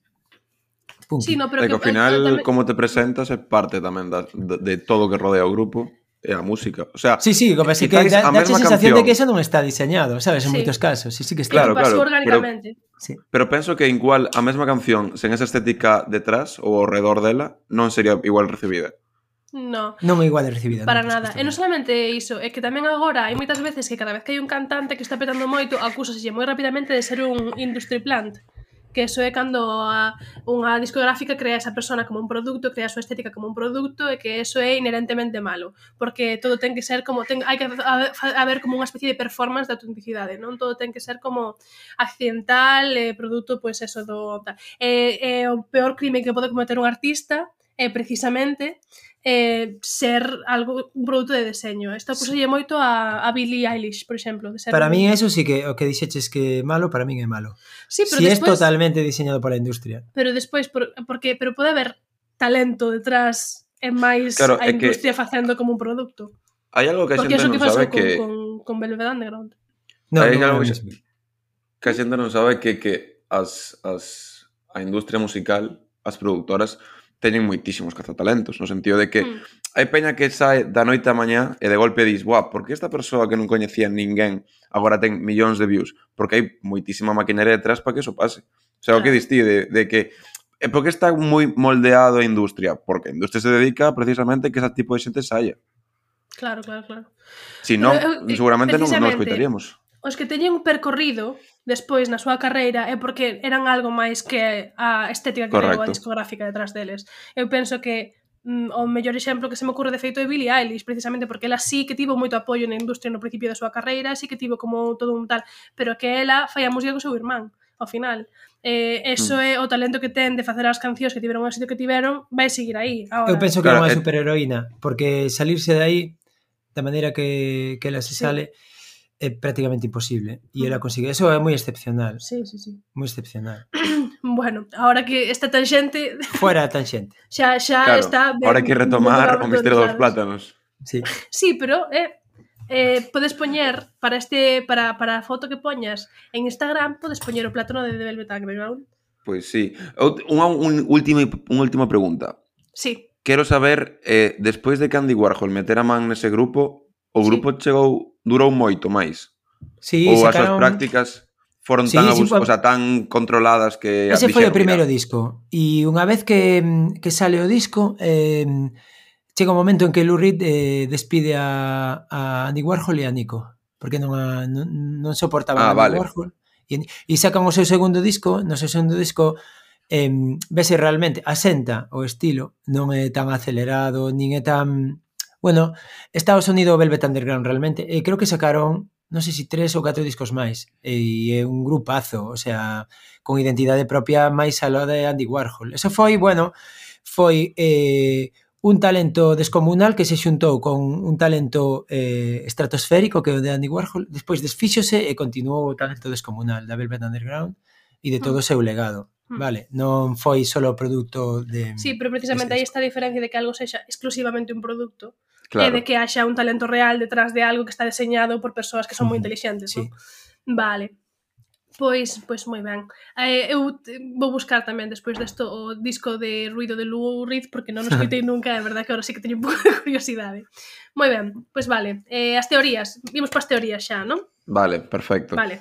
punky. Sí, no, pero É que que, ao final, tamén- como te presentas é parte tamén da, de, de todo o que rodea o grupo e a música. O sea, Sí, sí, como que quizáis da, a dache mesma sensación canción. de que eso non está diseñado, sabes, en Sí. moitos casos. Sí, sí que está. Claro, que pasou claro, orgánicamente. Sí. Pero penso que igual a mesma canción sen esa estética detrás ou ao redor dela non sería igual recibida. No, Non é igual de recibida. para non, nada. por E non suposto. solamente iso, é que tamén agora hai moitas veces que cada vez que hai un cantante que está petando moito, acúsase moi rapidamente de ser un industry plant. Que eso é cando a, unha discográfica crea esa persona como un produto, crea a súa estética como un produto e que eso é inherentemente malo, porque todo ten que ser como ten, hai que haber como unha especie de performance de autenticidade, non? Todo ten que ser como accidental, eh, produto pois eso do tal. E, eh, o peor crime que pode cometer un artista é precisamente eh, ser algo un produto de deseño. Isto acusalle moito a, a Billie Eilish, por exemplo, de ser Para un... min eso sí que o que dixeches que é malo, para min é malo. Sí, pero Si despois... es totalmente diseñado pola industria. Pero despois, por, porque pero pode haber talento detrás e máis Claro, a é que- industria facendo como un produto. Hai algo que a Porque xente iso que non pasou sabe con, que con, con Velvet Underground. No, Hai non é o algo que, mismo. que a xente non sabe que que as, as a industria musical, as produtoras teñen moitísimos cazatalentos, no sentido de que Hmm. hai peña que sae da noite á mañá e de golpe dis, "Buah, por que esta persoa que non coñecía ninguén agora ten millóns de views?" Porque hai moitísima maquinaria detrás para que eso pase. O sea, o que Claro. dis ti de, de que e por que está moi moldeado a industria? Porque a industria se dedica precisamente que ese tipo de xente saia. Claro, claro, claro. Si non, Pero, eh, seguramente non, non precisamente, escoitaríamos. Os que teñen un percorrido despois na súa carreira é porque eran algo máis que a estética que levou a Correcto. discográfica detrás deles. Eu penso que mm, o mellor exemplo que se me ocurre de feito é Billie Eilish, precisamente porque ela sí que tivo moito apoio na industria no principio da súa carreira, sí que tivo como todo un tal, pero que ela fai a música co seu irmán, ao final. Eh, eso Mm. é o talento que ten de facer as cancións que tiveron o éxito que tiveron, vai seguir aí. Ahora, Eu penso que Claro, é unha é- superheroína, porque salirse de aí da maneira que, que ela se Sí. sale é prácticamente imposible. E Mm. ela consigue. Eso é moi excepcional. Sí, sí, sí. Moi excepcional. Bueno, ahora que esta tangente Fuera a tangente. xa xa Claro, está ben, ahora hai que retomar o ben misterio dos sabes? plátanos. Sí. Sí, pero eh, eh, podes poñer para este para, para a foto que poñas en Instagram, podes poñer o plátano de The Velvet Underground. Pois sí. Out- Unha un última, unha última pregunta. Sí, Quero saber, eh, despois de que Andy Warhol meter a man nese grupo, o Sí. grupo chegou, durou moito máis? Sí, Ou as súas sacaron... prácticas foron Sí, tan, sí, abus... pa- o sea, tan controladas que Ese foi o dixeron, primeiro "Mira, disco. E unha vez que, que sale o disco, eh, chega un momento en que Lou Reed eh, despide a, a Andy Warhol e a Nico, porque non, a, non, non soportaban Ah, a Andy vale. Warhol. E, e sacan o seu segundo disco, no seu segundo disco eh, vese realmente asenta o estilo, non é tan acelerado, nin é tan... Bueno, está o sonido Velvet Underground realmente, e creo que sacaron non sei se tres ou catro discos máis, e é un grupazo, o sea, con identidade propia máis aló de Andy Warhol. Eso foi, bueno, foi eh, un talento descomunal que se xuntou con un talento eh, estratosférico que é o de Andy Warhol, despois desfíxose e continuou o talento descomunal da Velvet Underground e de todo o seu legado. Mm. Vale, non foi só produto de... sí, pero precisamente aí ese está a diferencia de que algo sexa exclusivamente un produto e claro, de que haxa un talento real detrás de algo que está diseñado por persoas que son moi Ujú, inteligentes, sí. non? Vale. Pois, pois moi ben. Eh, eu te- vou buscar tamén despois desto o disco de Ruido de Lou Reed porque non o escutei nunca, é verdade que agora sí que teño un pouco de curiosidade. Moi ben, pois vale. Eh, as teorías, vimos para as teorías xa, non? vale, perfecto. Vale.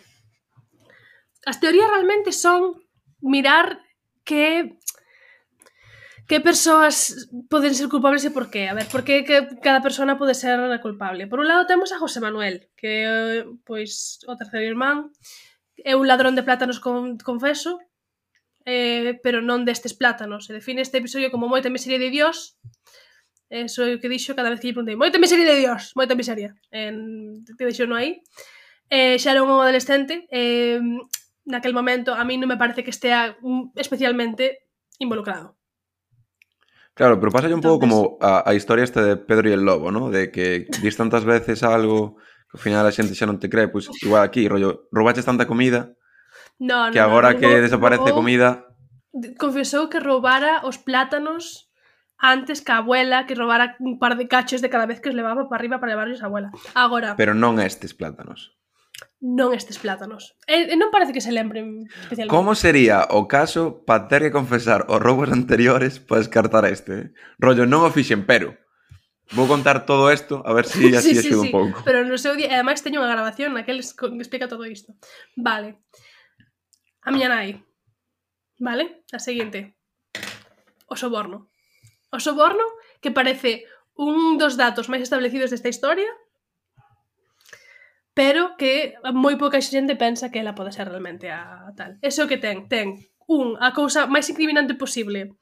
As teorías realmente son mirar que que persoas poden ser culpables e por qué. A ver, por que que cada persona pode ser culpable. Por un lado temos a José Manuel, que é pois o terceiro irmán, é un ladrón de plátanos con, confeso, eh, pero non destes plátanos. Se define este episodio como moita miseria de Dios. Eso é o que dixo cada vez que lle preguntei. Moita miseria de Dios, moita miseria. En, te deixo no aí. Eh, xa era un adolescente. Eh, naquel momento a mí non me parece que estea mm, especialmente involucrado. Claro, pero pasa un pouco Entonces- como a, a historia esta de Pedro y el Lobo, ¿no? De que dis tantas veces algo que ao final a xente xa non te cree, pois igual aquí, rollo, roubaches tanta comida No, no, que no, agora roubou- que desaparece roubou- comida, de- confesou que roubara os plátanos antes que a abuela, que roubara un par de cachos de cada vez que os levaba para arriba para levarlos a abuela. Agora, pero non estes plátanos. non estes plátanos. E, e non parece que se lembren especialmente. Como sería o caso para ter que confesar os roubos anteriores para descartar este? Rollo, non o fixen, pero vou contar todo isto a ver se si así sí, sí, axuda sí, un pouco. pero no seu día, e ademais teño unha grabación naquel que explica todo isto. Vale. A miña nai. Vale? A seguinte. O soborno. O soborno que parece un dos datos máis establecidos desta historia, pero que moi pouca xente pensa que ela pode ser realmente a tal. Eso é o que ten. Ten, un, a cousa máis incriminante posible,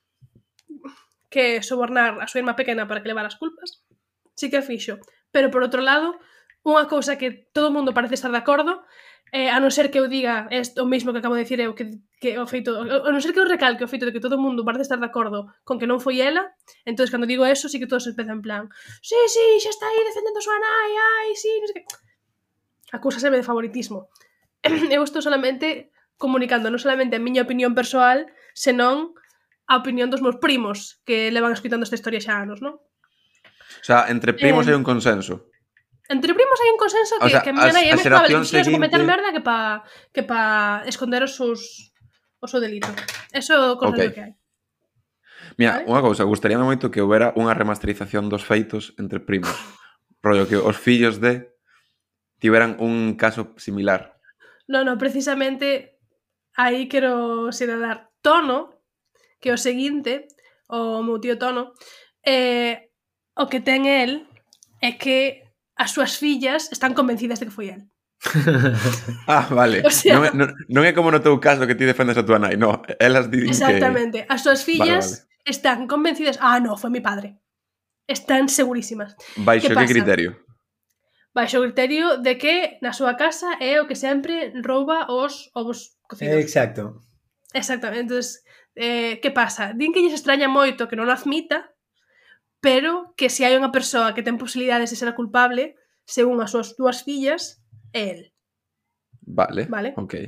que é sobornar a súa irmá pequena para que levara as culpas. Sí que a fixo. Pero, por outro lado, unha cousa que todo o mundo parece estar de acordo, eh, a non ser que eu diga esto, o mesmo que acabo de dicir eu, que, que o feito, a non ser que eu recalque o feito de que todo o mundo parece estar de acordo con que non foi ela, entonces cando digo eso, sí que todo se empeza en plan sí, sí, xa está aí defendendo a súa nai, ai, sí, non sei que... Acúsaseme de favoritismo. Eu estou solamente comunicando non solamente a miña opinión persoal, senón a opinión dos meus primos que levan escutando esta historia xa anos, non? O sea, entre primos Eh, hai un consenso. Entre primos hai un consenso que, O sea, que a miña as- nai é a máis probable xeración que fixera para meter seguinte- merda que para que pa esconder os seus o seu delito. Eso é o consenso Ok. que hai. Mira, Vale. unha cousa, gustaríame moito que houbera unha remasterización dos feitos entre primos. Rollo, que os fillos de tiveran un caso similar. No, no, precisamente aí quero sinalar Tono, que é o seguinte, o meu tío Tono, eh, o que ten el é que as súas fillas están convencidas de que foi el. Ah, vale. O sea- non, é, non, non é como no teu caso que ti defendes a tua nai, no. Elas dicen Exactamente. As súas fillas Vale, están convencidas, ah, no, foi mi padre. Están segurísimas. que... Baixo Que que pasa? criterio? Baixo o criterio de que na súa casa é o que sempre rouba os ovos cocidos. Exacto. Exactamente. Entonces, eh, que pasa? Din que lles extraña moito que non o admita, pero que se hai unha persoa que ten posibilidades de ser a culpable, según as súas dúas fillas, é el. Vale, Vale. ok.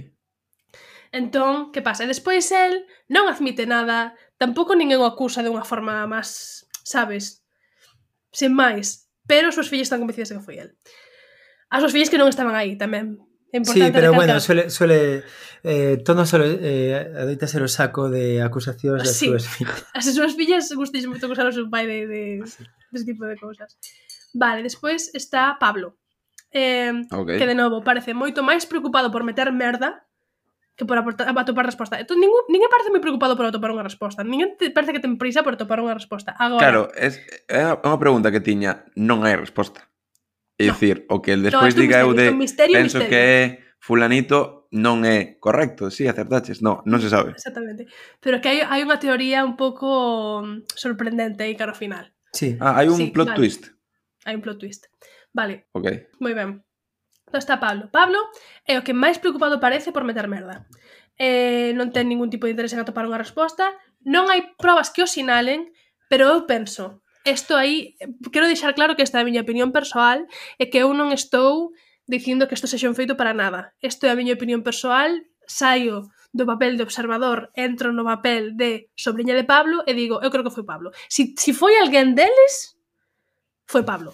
Entón, que pasa? E despois el non admite nada, tampouco ninguén o acusa de unha forma máis, sabes, sen máis, pero as súas fillas están convencidas de que foi el. As súas fillas que non estaban aí tamén. É Sí, importante pero bueno, recalcar. suele, suele eh, Tono suele eh, adoita ser o saco de acusacións das Sí. súas fillas. As súas fillas gustan moito acusar ao seu pai de, de, de ese tipo de cousas. Vale, despois está Pablo. Eh, Ok. que de novo parece moito máis preocupado por meter merda que por aportar, atopar resposta. Entón, ningún, ninguén parece moi preocupado por atopar unha resposta. Ninguén te parece que ten prisa por atopar unha resposta. Agora, Claro, es, é unha pregunta que tiña, non hai resposta. É No. dicir, o que el No, despois isto é un diga eu misterio, de isto é un misterio, penso misterio. que é fulanito non é correcto, sí, acertaches. No, non se sabe. exactamente. Pero que hai, hai unha teoría un pouco mm, sorprendente aí cara ao final. Sí. Ah, hai un Sí, plot vale. twist. Hai un plot twist. Vale, Ok. moi ben. Entón está Pablo. Pablo é o que máis preocupado parece por meter merda. Eh, non ten ningún tipo de interés en atopar unha resposta. Non hai probas que o sinalen, pero eu penso, isto aí, quero deixar claro que esta é a miña opinión persoal e que eu non estou dicindo que isto sexa un feito para nada. Isto é a miña opinión persoal, saio do papel de observador, entro no papel de sobrinha de Pablo e digo, eu creo que foi Pablo. Si, si foi alguén deles, foi Pablo.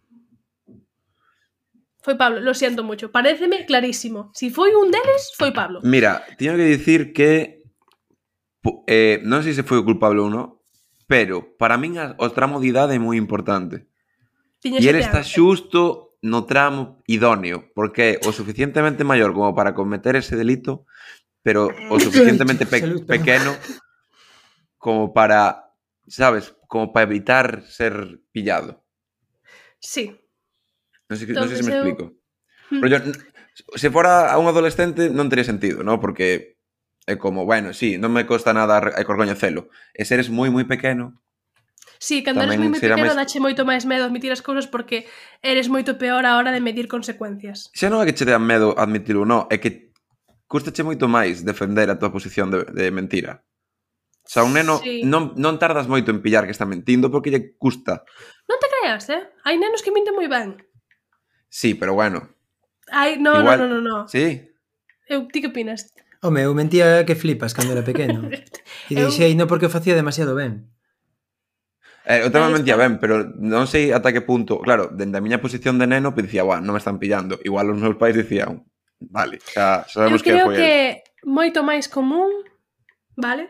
Foi Pablo, lo siento mucho. Paréceme clarísimo. Si foi un deles, foi Pablo. Mira, teño que dicir que po- eh, non sei se foi o culpable ou non, pero para min a- o tramo de idade é moi importante. Tiña E ele sete está anos. xusto no tramo idóneo, porque é o suficientemente maior como para cometer ese delito, pero o suficientemente pe Salud, perdón. pequeno como para, sabes, como para evitar ser pillado. Sí. Non sei, non sei se me Entonces eu- explico. Hmm. Rollo, n- se fora a un adolescente non teria sentido, ¿no? Porque é como, bueno, sí, non me costa nada re- recoñecelo. E se eres moi, moi pequeno, Sí, cando eres Tamén moi moi será pequeno máis- dache moito máis medo admitir as cousas porque eres moito peor a hora de medir consecuencias. xa non é que che dean medo admitilo ou non, é que custache moito máis defender a tua posición de, de mentira. O sea, un neno Sí. non, non tardas moito en pillar que está mentindo porque lle custa. Non te creas, eh? Hai nenos que minten moi ben. Sí, pero bueno. Hai, no, Igual, no, no, no, no. Sí. Eu, ti que opinas? Home, eu mentía que flipas cando era pequeno. E Eu- deixei no porque o facía demasiado ben. Eh, eu tamén Aí mentía está. ben, pero non sei ata que punto. Claro, dende a miña posición de neno, pues dicía, "Buah, non me están pillando." Igual os meus pais dicían, "Vale, xa Eu sabemos que creo foi que el." moito máis común, vale?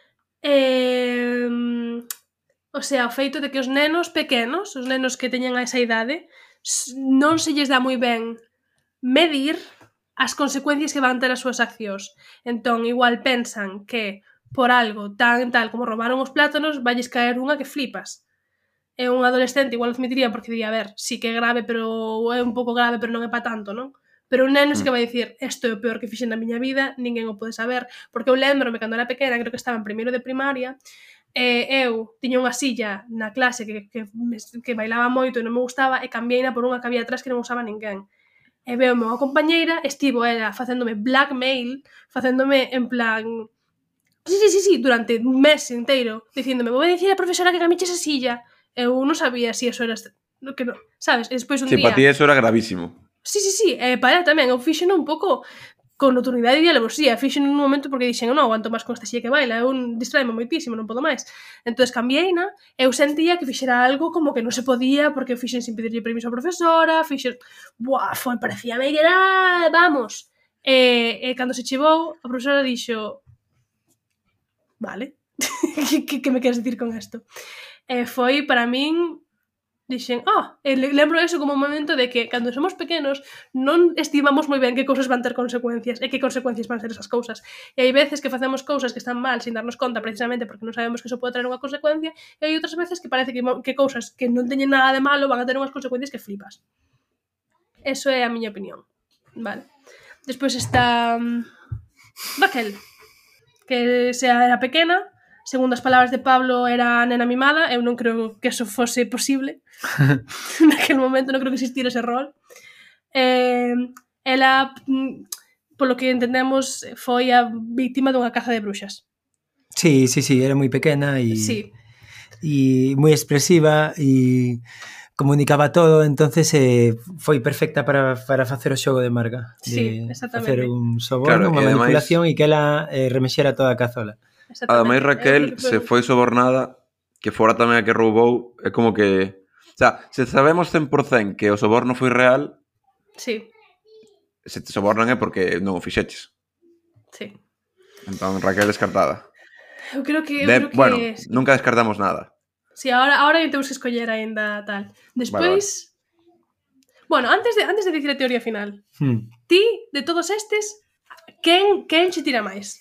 Eh, o sea, o feito de que os nenos pequenos, os nenos que teñen a esa idade, s- non se lles dá moi ben medir as consecuencias que van ter as súas accións. Entón, igual pensan que por algo tan tal como roubaron os plátanos, valles caer unha que flipas. E un adolescente igual admitiría porque diría, a ver, sí que é grave, pero é un pouco grave, pero non é pa tanto, non? Pero un neno sí que vai dicir, isto é o peor que fixen na miña vida, ninguén o pode saber, porque eu lembrome cando era pequena, creo que estaba en primeiro de primaria, e eu tiña unha silla na clase que, que, que bailaba moito e non me gustaba, e cambiaina por unha que había atrás que non usaba ninguén. E veo a unha compañeira, estivo ela facéndome blackmail, facéndome en plan... Sí, sí, sí, sí, durante un mes inteiro, dicíndome, vou a dicir a profesora que camiche esa silla. Eu non sabía se si eso era... Que no, sabes? E despois un Sí, día... para ti eso era gravísimo. Sí, sí, sí, e para ela tamén, eu fixeno un pouco con notoriedade e alevosía, fixeno nun momento porque dixen, non aguanto máis con esta xilla que baila, eu distraeme moitísimo, non podo máis. Entón, cambiaina, eu sentía que fixera algo como que non se podía, porque eu fixen sin pedirlle permiso á profesora, fixen... Buah, foi, parecíame que era... Vamos! E, e cando se chegou, a profesora dixo... Vale, que, que, que me queres dicir con isto? E foi, para min, dixen, ah, e lembro eso como un momento de que cando somos pequenos non estimamos moi ben que cousas van ter consecuencias e que consecuencias van ser esas cousas. E hai veces que facemos cousas que están mal sin darnos conta precisamente porque non sabemos que eso pode traer unha consecuencia e hai outras veces que parece que, que cousas que non teñen nada de malo van a ter unhas consecuencias que flipas. Eso é a miña opinión. Vale. Despois está um, Raquel, que se era pequena, segundo as palabras de Pablo, era a nena mimada, eu non creo que eso fose posible. Naquel momento non creo que existira ese rol. Eh, ela, polo que entendemos, foi a víctima dunha caza de bruxas. Sí, sí, sí, era moi pequena e Sí. e moi expresiva e comunicaba todo, entonces eh, foi perfecta para, para facer o xogo de Marga, Sí, de exactamente. facer un soborno, Claro, unha e ademais- manipulación e que ela eh, remexera toda a cazola. Ademais, Raquel se foi sobornada, que fora tamén a que roubou, é como que... O sea, se sabemos cen por cento que o soborno foi real, Sí, se te sobornan é porque non o fixeches. sí. Entón, Raquel descartada. Eu creo que... Eu De, creo que bueno, sí. nunca descartamos nada. Sí, ahora, ahora temos que escoller aínda tal. Despois... Vale, vale. Bueno, antes de, antes de dicir a teoría final, Hmm. ti, de todos estes, quen, quen che tira máis?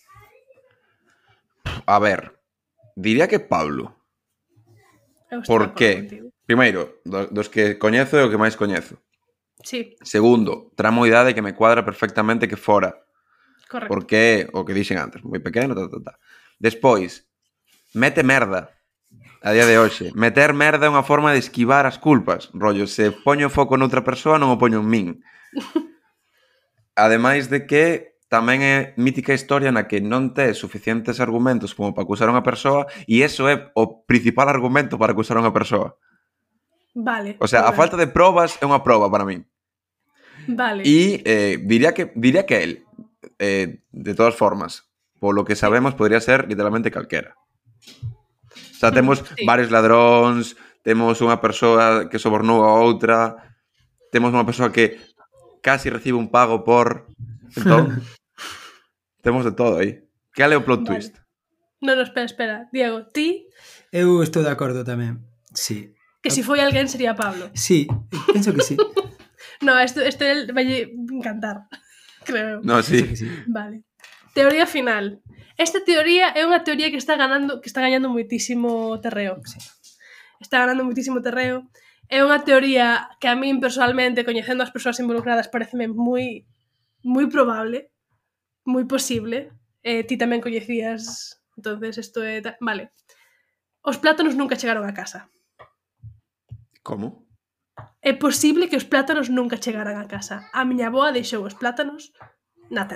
A ver, diría que Pablo. Eu estou Por de acordo qué? contigo. Primeiro, do, dos que coñezo é o que máis coñezo. Sí, Segundo, tramo idade que me cuadra perfectamente que fora. correcto. Porque o que dixen antes, moi pequeno, ta, ta, ta. Despois, mete merda. A día de hoxe, meter merda é unha forma de esquivar as culpas. Rollo, se poño foco noutra persoa, non o poño en min. Ademais de que tamén é mítica historia na que non tes suficientes argumentos como para acusar a unha persoa e iso é o principal argumento para acusar a unha persoa. Vale. O sea, a vale. falta de probas é unha proba para min. Vale. E eh, diría que diría que el, eh, de todas formas, polo que sabemos, podría ser literalmente calquera. O sea, temos Sí. varios ladróns, temos unha persoa que sobornou a outra, temos unha persoa que casi recibe un pago por... Entón, temos de todo aí. Cal é o plot Vale. twist? No, no, espera, espera. Diego, ti, Eu estou de acordo tamén. Sí. que si foi alguén sería Pablo. Sí, penso que sí. No, isto, isto el vai encantar. Creo. No, Penso sí. que sí. Vale. Teoría final. Esta teoría é unha teoría que está ganando, que está gañando moitísimo terreo. Sí. Está ganando moitísimo terreo. É unha teoría que a min personalmente, coñecendo as persoas involucradas, pareceme moi moi probable, moi posible. Eh, ti tamén coñecías, entonces isto é... ta- Vale. Os plátanos nunca chegaron a casa. Como? É posible que os plátanos nunca chegaran a casa. A miña avoa deixou os plátanos na tenda.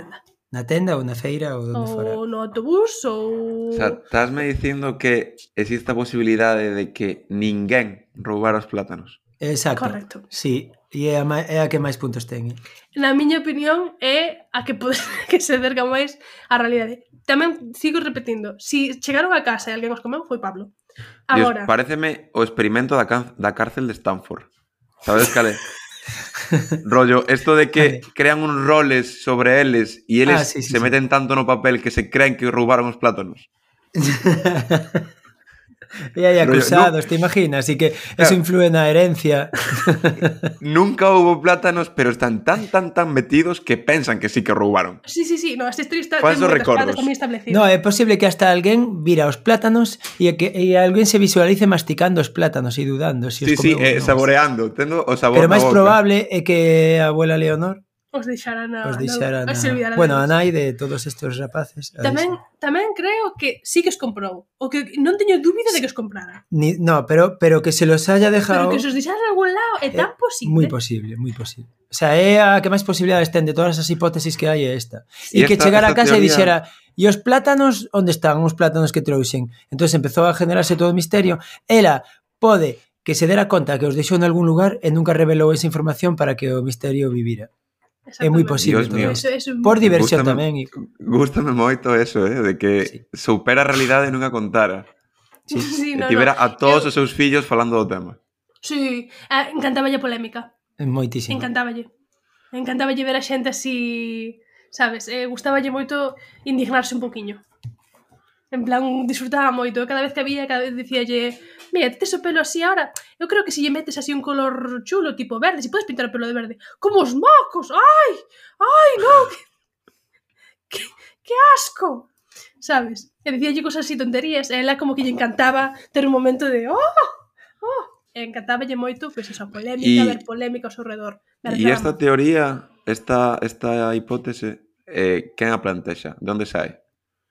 Na tenda ou na feira ou donde fora. Ou no autobús ou... O sea, estásme dicindo que existe a posibilidade de que ninguén roubara os plátanos. Exacto. Correcto. Sí, e é a, ma- é a que máis puntos ten. eh. Na miña opinión é a que pode que se acerca máis á realidade. Tamén sigo repetindo, si chegaron a casa e alguén os comeu, foi Pablo. Dios, Agora, paréceme o experimento da, can- da cárcel de Stanford. Sabes cal é? Rollo, esto de que Vale. crean uns roles sobre eles e eles Ah, sí, sí, se sí. meten tanto no papel que se creen que roubaron os plátanos. E hai Rollo, acusados, te imaginas? E que eso Claro. influe na herencia. Nunca houbo plátanos, pero están tan, tan, tan metidos que pensan que sí que roubaron. sí, sí, sí, no, esta historia está Falsos ten moitas recordos. patas tamén establecidas. No, é posible que hasta alguén vira os plátanos e que e alguén se visualice masticando os plátanos e dudando se os Sí, sí, comeu eh, ou non. saboreando, tendo o sabor Pero na máis boca. probable é que a abuela Leonor Os deixarán a... os deixara a, na... se olvidara Bueno, a deles. nai de todos estes rapaces. a Tamén, deixar. tamén creo que sí que os comprou. O que non teño dúbida de que os comprara. Ni, no, pero, pero que se los haya dejado... Pero que se os deixara en algún lado é tan posible. Moi posible, moi posible. O sea, é a que máis posibilidades ten de todas as hipótesis que hai é esta. E E que esta- chegara a esta casa e teoría- dixera e os plátanos, onde están os plátanos que trouxen? Entonces empezou a generarse todo o misterio. Ela pode que se dera conta que os deixou en algún lugar e nunca revelou esa información para que o misterio vivira. É moi Exactamente. posible Dios todo mío. isto. Eso, eso, Por diversión Gústame- tamén. E... Gústame moito eso, eh, de que Sí. supera a realidade e nunca contara. Sí. sí, E no, tivera no. a todos Eu- os seus fillos falando do tema. Sí, ah, encantáballe a polémica. Moitísimo. Encantáballe. Encantáballe ver a xente así, sabes? Eh, gustáballe moito indignarse un poquiño. En plan, disfrutaba moito. Cada vez que había, cada vez dicíalle, mira, tes o pelo así ahora. Eu creo que se lle metes así un color chulo, tipo verde, si podes pintar o pelo de verde. Como os mocos, ai, ai, non, que, que, que asco. Sabes? E dicíalle cosas así tonterías. E ela como que lle encantaba ter un momento de, oh, oh. E encantáballe moito, pois, esa polémica, Y- ver polémica ao seu redor. Ver E esta drama. teoría, esta, esta hipótese, eh, quen a plantexa? De onde sai?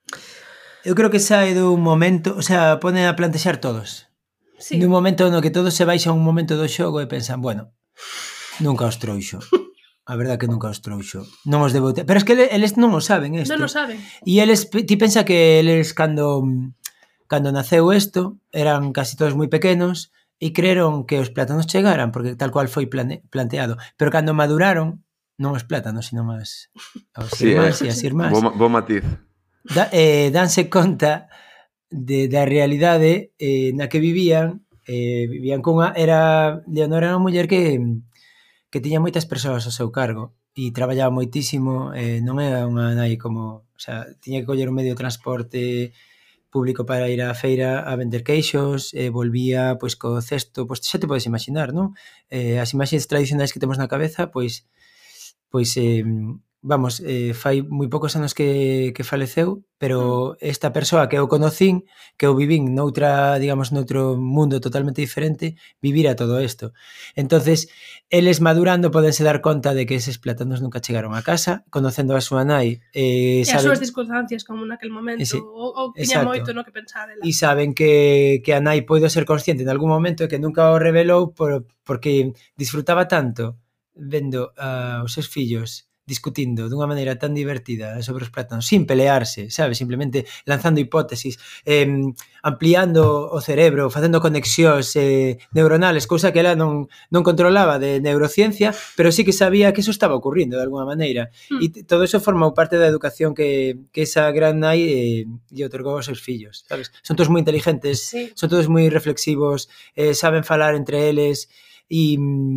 Eu creo que sae dun momento, o sea, pone a plantexar todos. Sí. Nun momento no que todos se baixan un momento do xogo e pensan, bueno, nunca os trouxo. A verdad que nunca os trouxo. Non os debo ter. Pero es que eles non o saben isto. Non o saben. E eles, ti pensa que eles cando cando naceu isto, eran casi todos moi pequenos e creeron que os plátanos chegaran, porque tal cual foi plane, planteado. Pero cando maduraron, non os plátanos, sino máis os Sí, irmáns eh. e as irmás, Bo, bo matiz. da, eh, danse conta de, da realidade eh, na que vivían. Eh, vivían cunha, era, Leonor era unha muller que que tiña moitas persoas ao seu cargo e traballaba moitísimo, eh, non era unha nai como, o sea, tiña que coller un medio de transporte público para ir á feira a vender queixos, eh, volvía pois co cesto, pois xa te podes imaginar, non? Eh, as imaxes tradicionais que temos na cabeza, pois pois eh, vamos, eh, fai moi poucos anos que, que faleceu, pero esta persoa que eu conocín, que eu vivín noutra, digamos, noutro mundo totalmente diferente, vivira todo isto. Entonces, eles madurando podense dar conta de que eses plátanos nunca chegaron a casa, conocendo a súa nai, eh, E as saben, súas circunstancias como naquel momento. Sí, ou, ou tiña exacto. moito no que pensar ela. e saben que, que a nai poido ser consciente en algún momento e que nunca o revelou por, porque disfrutaba tanto vendo a, os seus fillos discutindo dunha maneira tan divertida sobre os plátanos, sin pelearse, sabe? Simplemente lanzando hipótesis, eh, ampliando o cerebro, facendo conexións eh, neuronales, cousa que ela non, non controlaba de neurociencia, pero sí que sabía que eso estaba ocurrindo de alguna maneira. Mm. E t- todo eso formou parte da educación que, que esa gran nai eh, lle otorgou aos seus fillos, sabes? Son todos moi inteligentes, Sí. son todos moi reflexivos, eh, saben falar entre eles, e,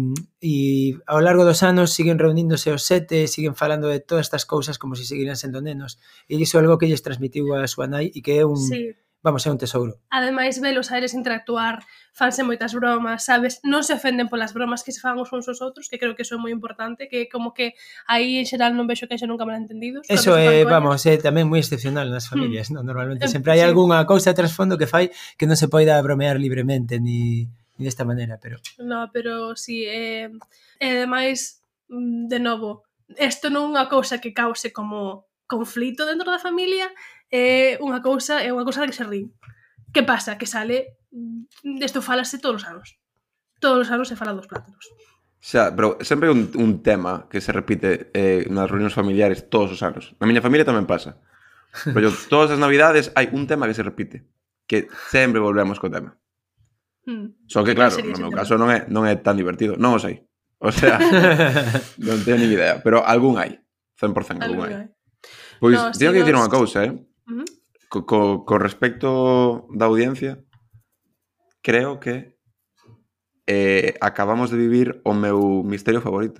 e ao largo dos anos siguen reuníndose os sete, siguen falando de todas estas cousas como se si seguiran sendo nenos, e iso é algo que lles transmitiu a súa nai e que é un, Sí. vamos, é un tesouro. Ademais, velos a eles interactuar, fanse moitas bromas, sabes? Non se ofenden polas bromas que se fan os uns aos outros, que creo que eso é moi importante, que como que aí en xeral non vexo que haxe nunca malentendidos. Eso cando se fan é, coñas. vamos, é tamén moi excepcional nas familias, non? Normalmente Eh, sempre hai sí. algunha cousa de trasfondo que fai que non se poida bromear libremente ni, ni desta maneira, pero No, pero si, sí, eh, e ademais, mm, de novo, isto non é unha cousa que cause como conflito dentro da familia, é unha cousa, é unha cousa que se rín. Que pasa? Que sale, mm, desto falase todos os anos. Todos os anos se fala dos plátanos. Xa, pero sempre hai un, un tema que se repite eh, nas reunións familiares todos os anos. Na miña familia tamén pasa. Pero todas as navidades hai un tema que se repite, que sempre volvemos co tema. Hmm. Só que claro, Sería no meu ese caso non é, non é tan divertido. Non o sei. O sea, non teño nin idea, pero algún hai. cen por cento algún hai. Pois, No, teño sí, que dicir nos- unha cousa, eh? Ujú. Co, co, co respecto da audiencia, creo que eh, acabamos de vivir o meu misterio favorito.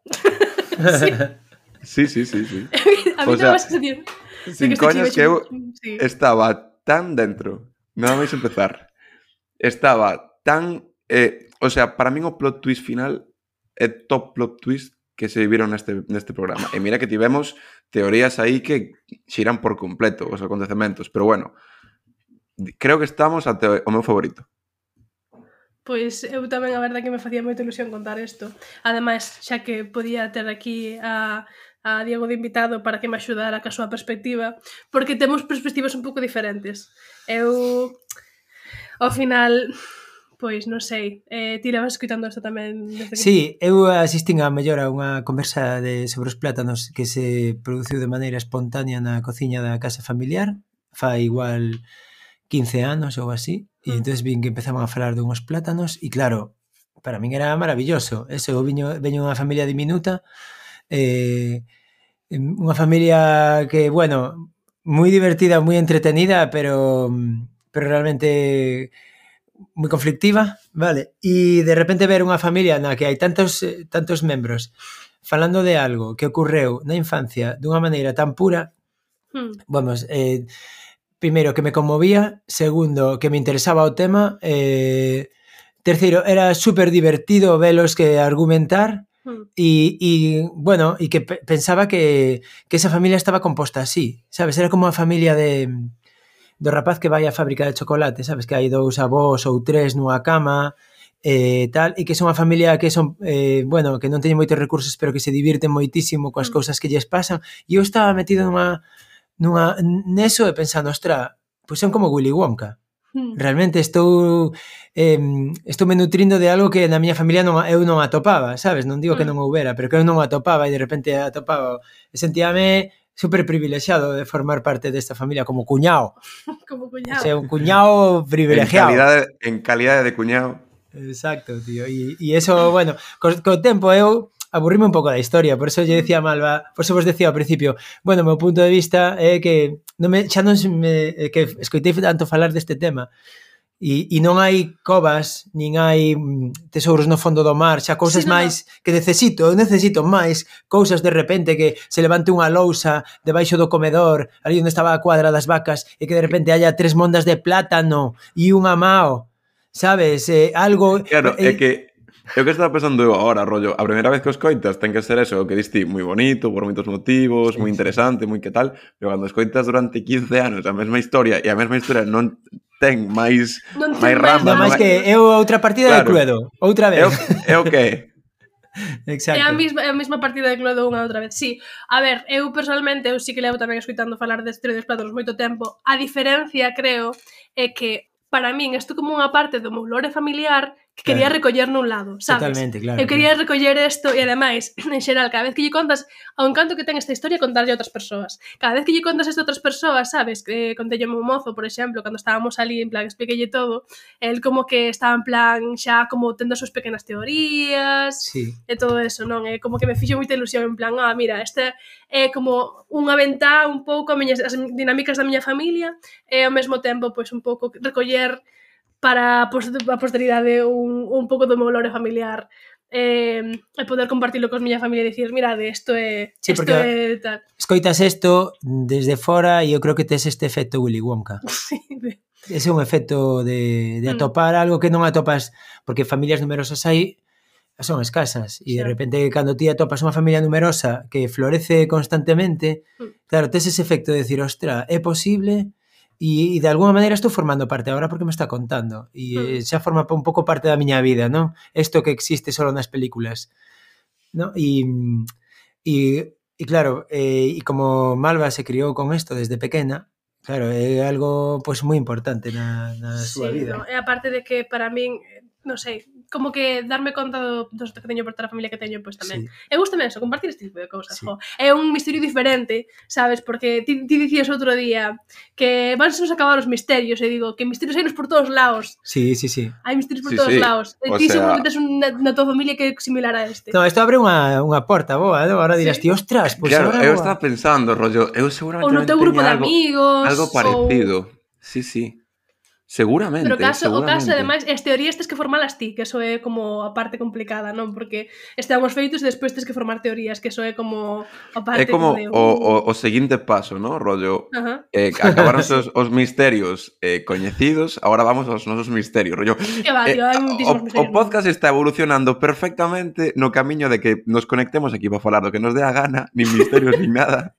Sí, sí, sí, sí. A mí O sea, tamén se sentir. Sin coñas que eu Sí. estaba tan dentro, nada máis empezar, estaba tan... Eh, o sea, para min o plot twist final é top plot twist que se viviron neste, neste programa. E mira que tivemos teorías aí que xiran por completo os acontecementos, pero bueno, creo que estamos ante o meu favorito. Pois eu tamén a verdade que me facía moita ilusión contar isto. Ademais, xa que podía ter aquí a, a Diego de invitado para que me axudara ca súa perspectiva, porque temos perspectivas un pouco diferentes. Eu, ao final, pois non sei, eh, ti levas escutando isto tamén desde que... Sí, eu asistín a mellor a unha conversa de, sobre os plátanos que se produciu de maneira espontánea na cociña da casa familiar, fai igual quince anos ou así, e entón vin que empezaban a falar de unhos plátanos e claro, para min era maravilloso. Eso, eu viño, veño unha familia diminuta, eh, unha familia que, bueno, moi divertida, moi entretenida, pero, pero realmente moi conflictiva, vale? E de repente ver unha familia na que hai tantos, tantos membros falando de algo que ocorreu na infancia dunha maneira tan pura, Hmm. vamos, eh, primeiro, que me conmovía, segundo, que me interesaba o tema, eh, terceiro, era super divertido velos que argumentar, Hmm. e, e bueno, e que pe- pensaba que, que esa familia estaba composta así, sabes? Era como a familia de do rapaz que vai á fábrica de chocolate, sabes? Que hai dous avós ou tres nunha cama, eh, tal, e que son unha familia que son, eh, bueno, que non teñen moitos recursos, pero que se divirten moitísimo coas Mm. cousas que lles pasan, e eu estaba metido nunha, nunha neso e pensando, ostra, pois son como Willy Wonka. Hmm. Realmente estou eh, estou me nutrindo de algo que na miña familia non, eu non atopaba, sabes? Non digo que non houbera, pero que eu non atopaba e de repente atopaba. E sentíame super privilexiado de formar parte desta familia como cuñado. Como O cuñado. sea, un cuñado En privilegiado. calidade, en calidade de cuñado. Exacto, tío. E, e eso, bueno, co, co tempo eu aburrime un pouco da historia, por eso lle decía a Malva, por eso vos decía ao principio, bueno, o meu punto de vista é que non me, xa non se me, é que escoitei tanto falar deste tema e, e non hai covas, nin hai mm, tesouros no fondo do mar, xa cousas Sí, no, máis que necesito, eu necesito máis cousas de repente que se levante unha lousa debaixo do comedor, ali onde estaba a cuadra das vacas, e que de repente haya tres mondas de plátano e un amao, sabes? Eh, algo... Claro, eh, é que é o que estaba pensando eu agora, rollo, a primeira vez que os coitas ten que ser eso, o que diste moi bonito, por moitos motivos, Sí, moi sí. interesante, moi que tal, pero cando escoitas durante quince anos a mesma historia e a mesma historia non ten máis Non ten máis máis ramas, Non, nada. máis que é outra partida Claro. de Cluedo, outra é vez. o, é o que é. Exacto. É a mesma, é a mesma partida de Cluedo unha outra vez. Sí, a ver, eu personalmente, eu sí que levo tamén escoitando falar deste dos plátanos moito tempo. A diferencia, creo, é que para min isto como unha parte do meu lore familiar que quería Claro. recoller nun lado, sabes? Totalmente, claro, Eu quería recoller isto e ademais, en xeral, cada vez que lle contas ao encanto que ten esta historia contarlle a outras persoas. Cada vez que lle contas isto a outras persoas, sabes? Que contelle o meu mozo, por exemplo, cando estábamos ali, en plan, expliquelle todo, el como que estaba en plan xa como tendo as súas pequenas teorías, Sí. e todo eso, non? É como que me fixo moita ilusión, en plan, ah, mira, este é como unha ventá un pouco a miñas, as dinámicas da miña familia e ao mesmo tempo, pois, un pouco recoller para pois, a posteridade un, un pouco do meu lore familiar eh, e poder compartilo cos miña familia e dicir, mirade, isto é, Sí, isto porque- é tal. Escoitas isto desde fora e eu creo que tes este efecto Willy Wonka. Sí, de- Ese é un efecto de, de Mm. atopar algo que non atopas, porque familias numerosas hai, son escasas, e de Xa. repente cando ti atopas unha familia numerosa que florece constantemente, Mm. claro, tes ese efecto de decir, ostra, é posible, e, e de alguna maneira estou formando parte agora porque me está contando, e Mm. xa forma un pouco parte da miña vida, non? Isto que existe solo nas películas, non? E, e, e claro, e, e como Malva se criou con isto desde pequena, claro, é algo pois moi importante na, na súa sí, vida. no, e aparte de que para min, non sei, como que darme conta do, dos que teño por toda a familia que teño, pois tamén. Sí. E gusta eso, compartir este tipo de cousas. Sí. Jo. É un misterio diferente, sabes? Porque ti, ti dicías outro día que van se nos acabar os misterios, e digo, que misterios hai nos por todos lados. Sí, sí, sí. Hai misterios por Sí, todos sí. lados. E O ti sea- seguramente tes un na, na tua familia que é similar a este. No, isto abre unha, unha porta boa, ¿no? Ahora dirás, Sí. tío, ostras, pois Claro, agora eu boa. estaba pensando, rollo, eu seguramente Ou no tamén teu grupo teña de algo, amigos. algo parecido. Sí, sí. Seguramente, Pero o caso, o seguramente. caso, ademais, as teorías tes que formalas ti, que eso é como a parte complicada, non? Porque están os feitos e despois tes que formar teorías, que eso é como a parte É como de... o, o, o seguinte paso, ¿no? Rollo, Ajá. eh, acabaron os, os misterios eh, coñecidos, ahora vamos aos nosos misterios, rollo. Que va, Eh, tío, hai o, moitísimos o misterios. podcast está evolucionando perfectamente no camiño de que nos conectemos aquí para falar do que nos dé a gana, nin misterios nin nada.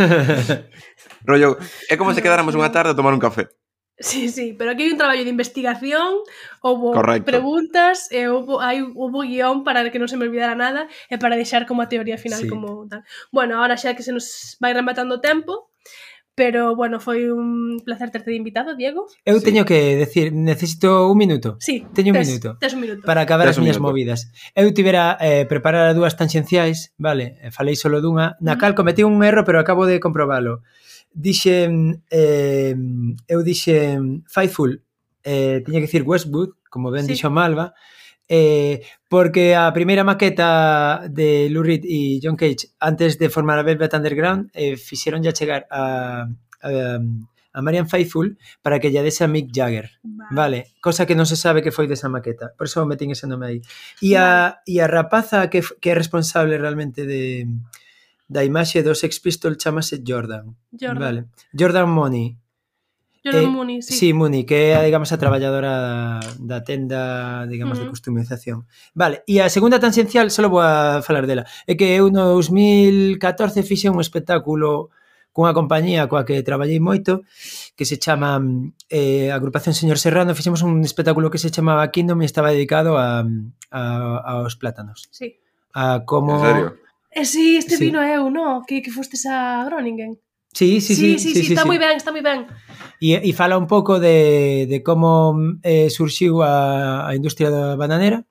Rollo, é como se No, quedáramos unha no. tarde a tomar un café. Sí, sí, pero aquí hai un traballo de investigación, houbo Correcto. preguntas, e houbo, hai, houbo guión para que non se me olvidara nada e para deixar como a teoría final Sí. como tal. Bueno, ahora xa que se nos vai rematando o tempo, pero bueno, foi un placer terte de invitado, Diego. Eu Sí. teño que decir, necesito un minuto. Sí, Teño un tes, minuto. tes un minuto. Para acabar Tes as un miñas minuto. movidas. Eu tivera eh, preparar dúas tanxenciais, vale, e falei solo dunha, na Ujú. cal cometí un erro, pero acabo de comprobalo. Dixen, eh, eu dixen Faithful, eh, tiña que dicir Westwood, como ben Sí. dixo Malva, eh, porque a primeira maqueta de Lou Reed e John Cage, antes de formar a Velvet Underground, eh, fixeron ya chegar a, a, a Marianne Faithfull para que lle dese a Mick Jagger. Vale, cosa que non se sabe que foi desa maqueta. Por eso metín ese nome aí. E a, e a rapaza que, f- que é responsable realmente de da imaxe dos Sex Pistols chamase Jordan. Jordan. Vale. Jordan Money. Jordan Eh, Mooney, sí. Sí, Mooney, que é, digamos, a traballadora da, da tenda, digamos, Ujú. de customización. Vale, e a segunda tanxencial, só vou a falar dela, é que eu no dos mil catorce fixe un espectáculo cunha compañía coa que traballei moito, que se chama eh, Agrupación Señor Serrano, fixemos un espectáculo que se chamaba Kingdom e estaba dedicado a, a, aos plátanos. Sí. A como... En serio? E si, este Sí. vino eu, no? Que, que fostes a Groningen. Sí, sí, sí, sí, sí, sí, está moi ben, está moi ben. E, e fala un pouco de, de como eh, surxiu a, a industria da bananera,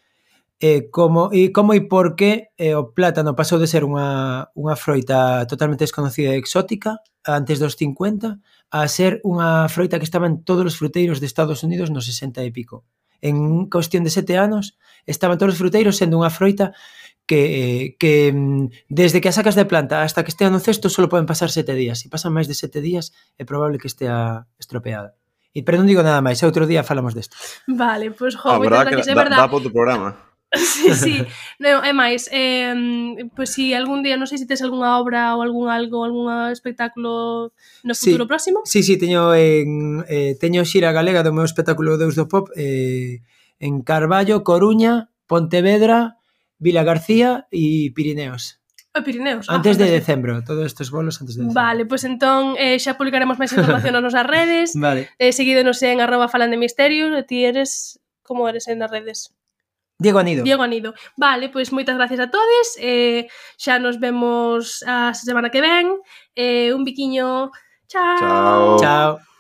e como e como e por que eh, o plátano pasou de ser unha, unha froita totalmente desconocida e exótica antes dos cincuenta a ser unha froita que estaba en todos os fruteiros de Estados Unidos nos sesenta e pico. En cuestión de sete anos estaban todos os fruteiros sendo unha froita que, que desde que a sacas de planta hasta que estea no cesto só poden pasar sete días. Se pasan máis de sete días é probable que estea estropeada. E, pero non digo nada máis, outro día falamos desto. Vale, pois, jo, Ah, moitas verdad que gracias, é dá, verdad. dá para outro programa. Sí, sí. No, é máis, eh, pois si algún día, non sei se tes algunha obra ou algún algo, algún espectáculo no Sí. futuro próximo. Sí, sí, teño en eh, teño xira galega do meu espectáculo Deus do Pop eh, en Carballo, Coruña, Pontevedra, Vila García e Pirineos. O Pirineos. Ah, Antes de fantástico. decembro, todos estes bolos antes de decembro. Vale, pois entón eh, xa publicaremos máis información nas nosas redes. Vale. Eh, seguídenos en arroba falan de misterios. E ti eres... Como eres en as redes? Diego Anido. Diego Anido. Vale, pois moitas gracias a todos. Eh, xa nos vemos a semana que ven. Eh, un biquiño. Chao. Chao. Chao.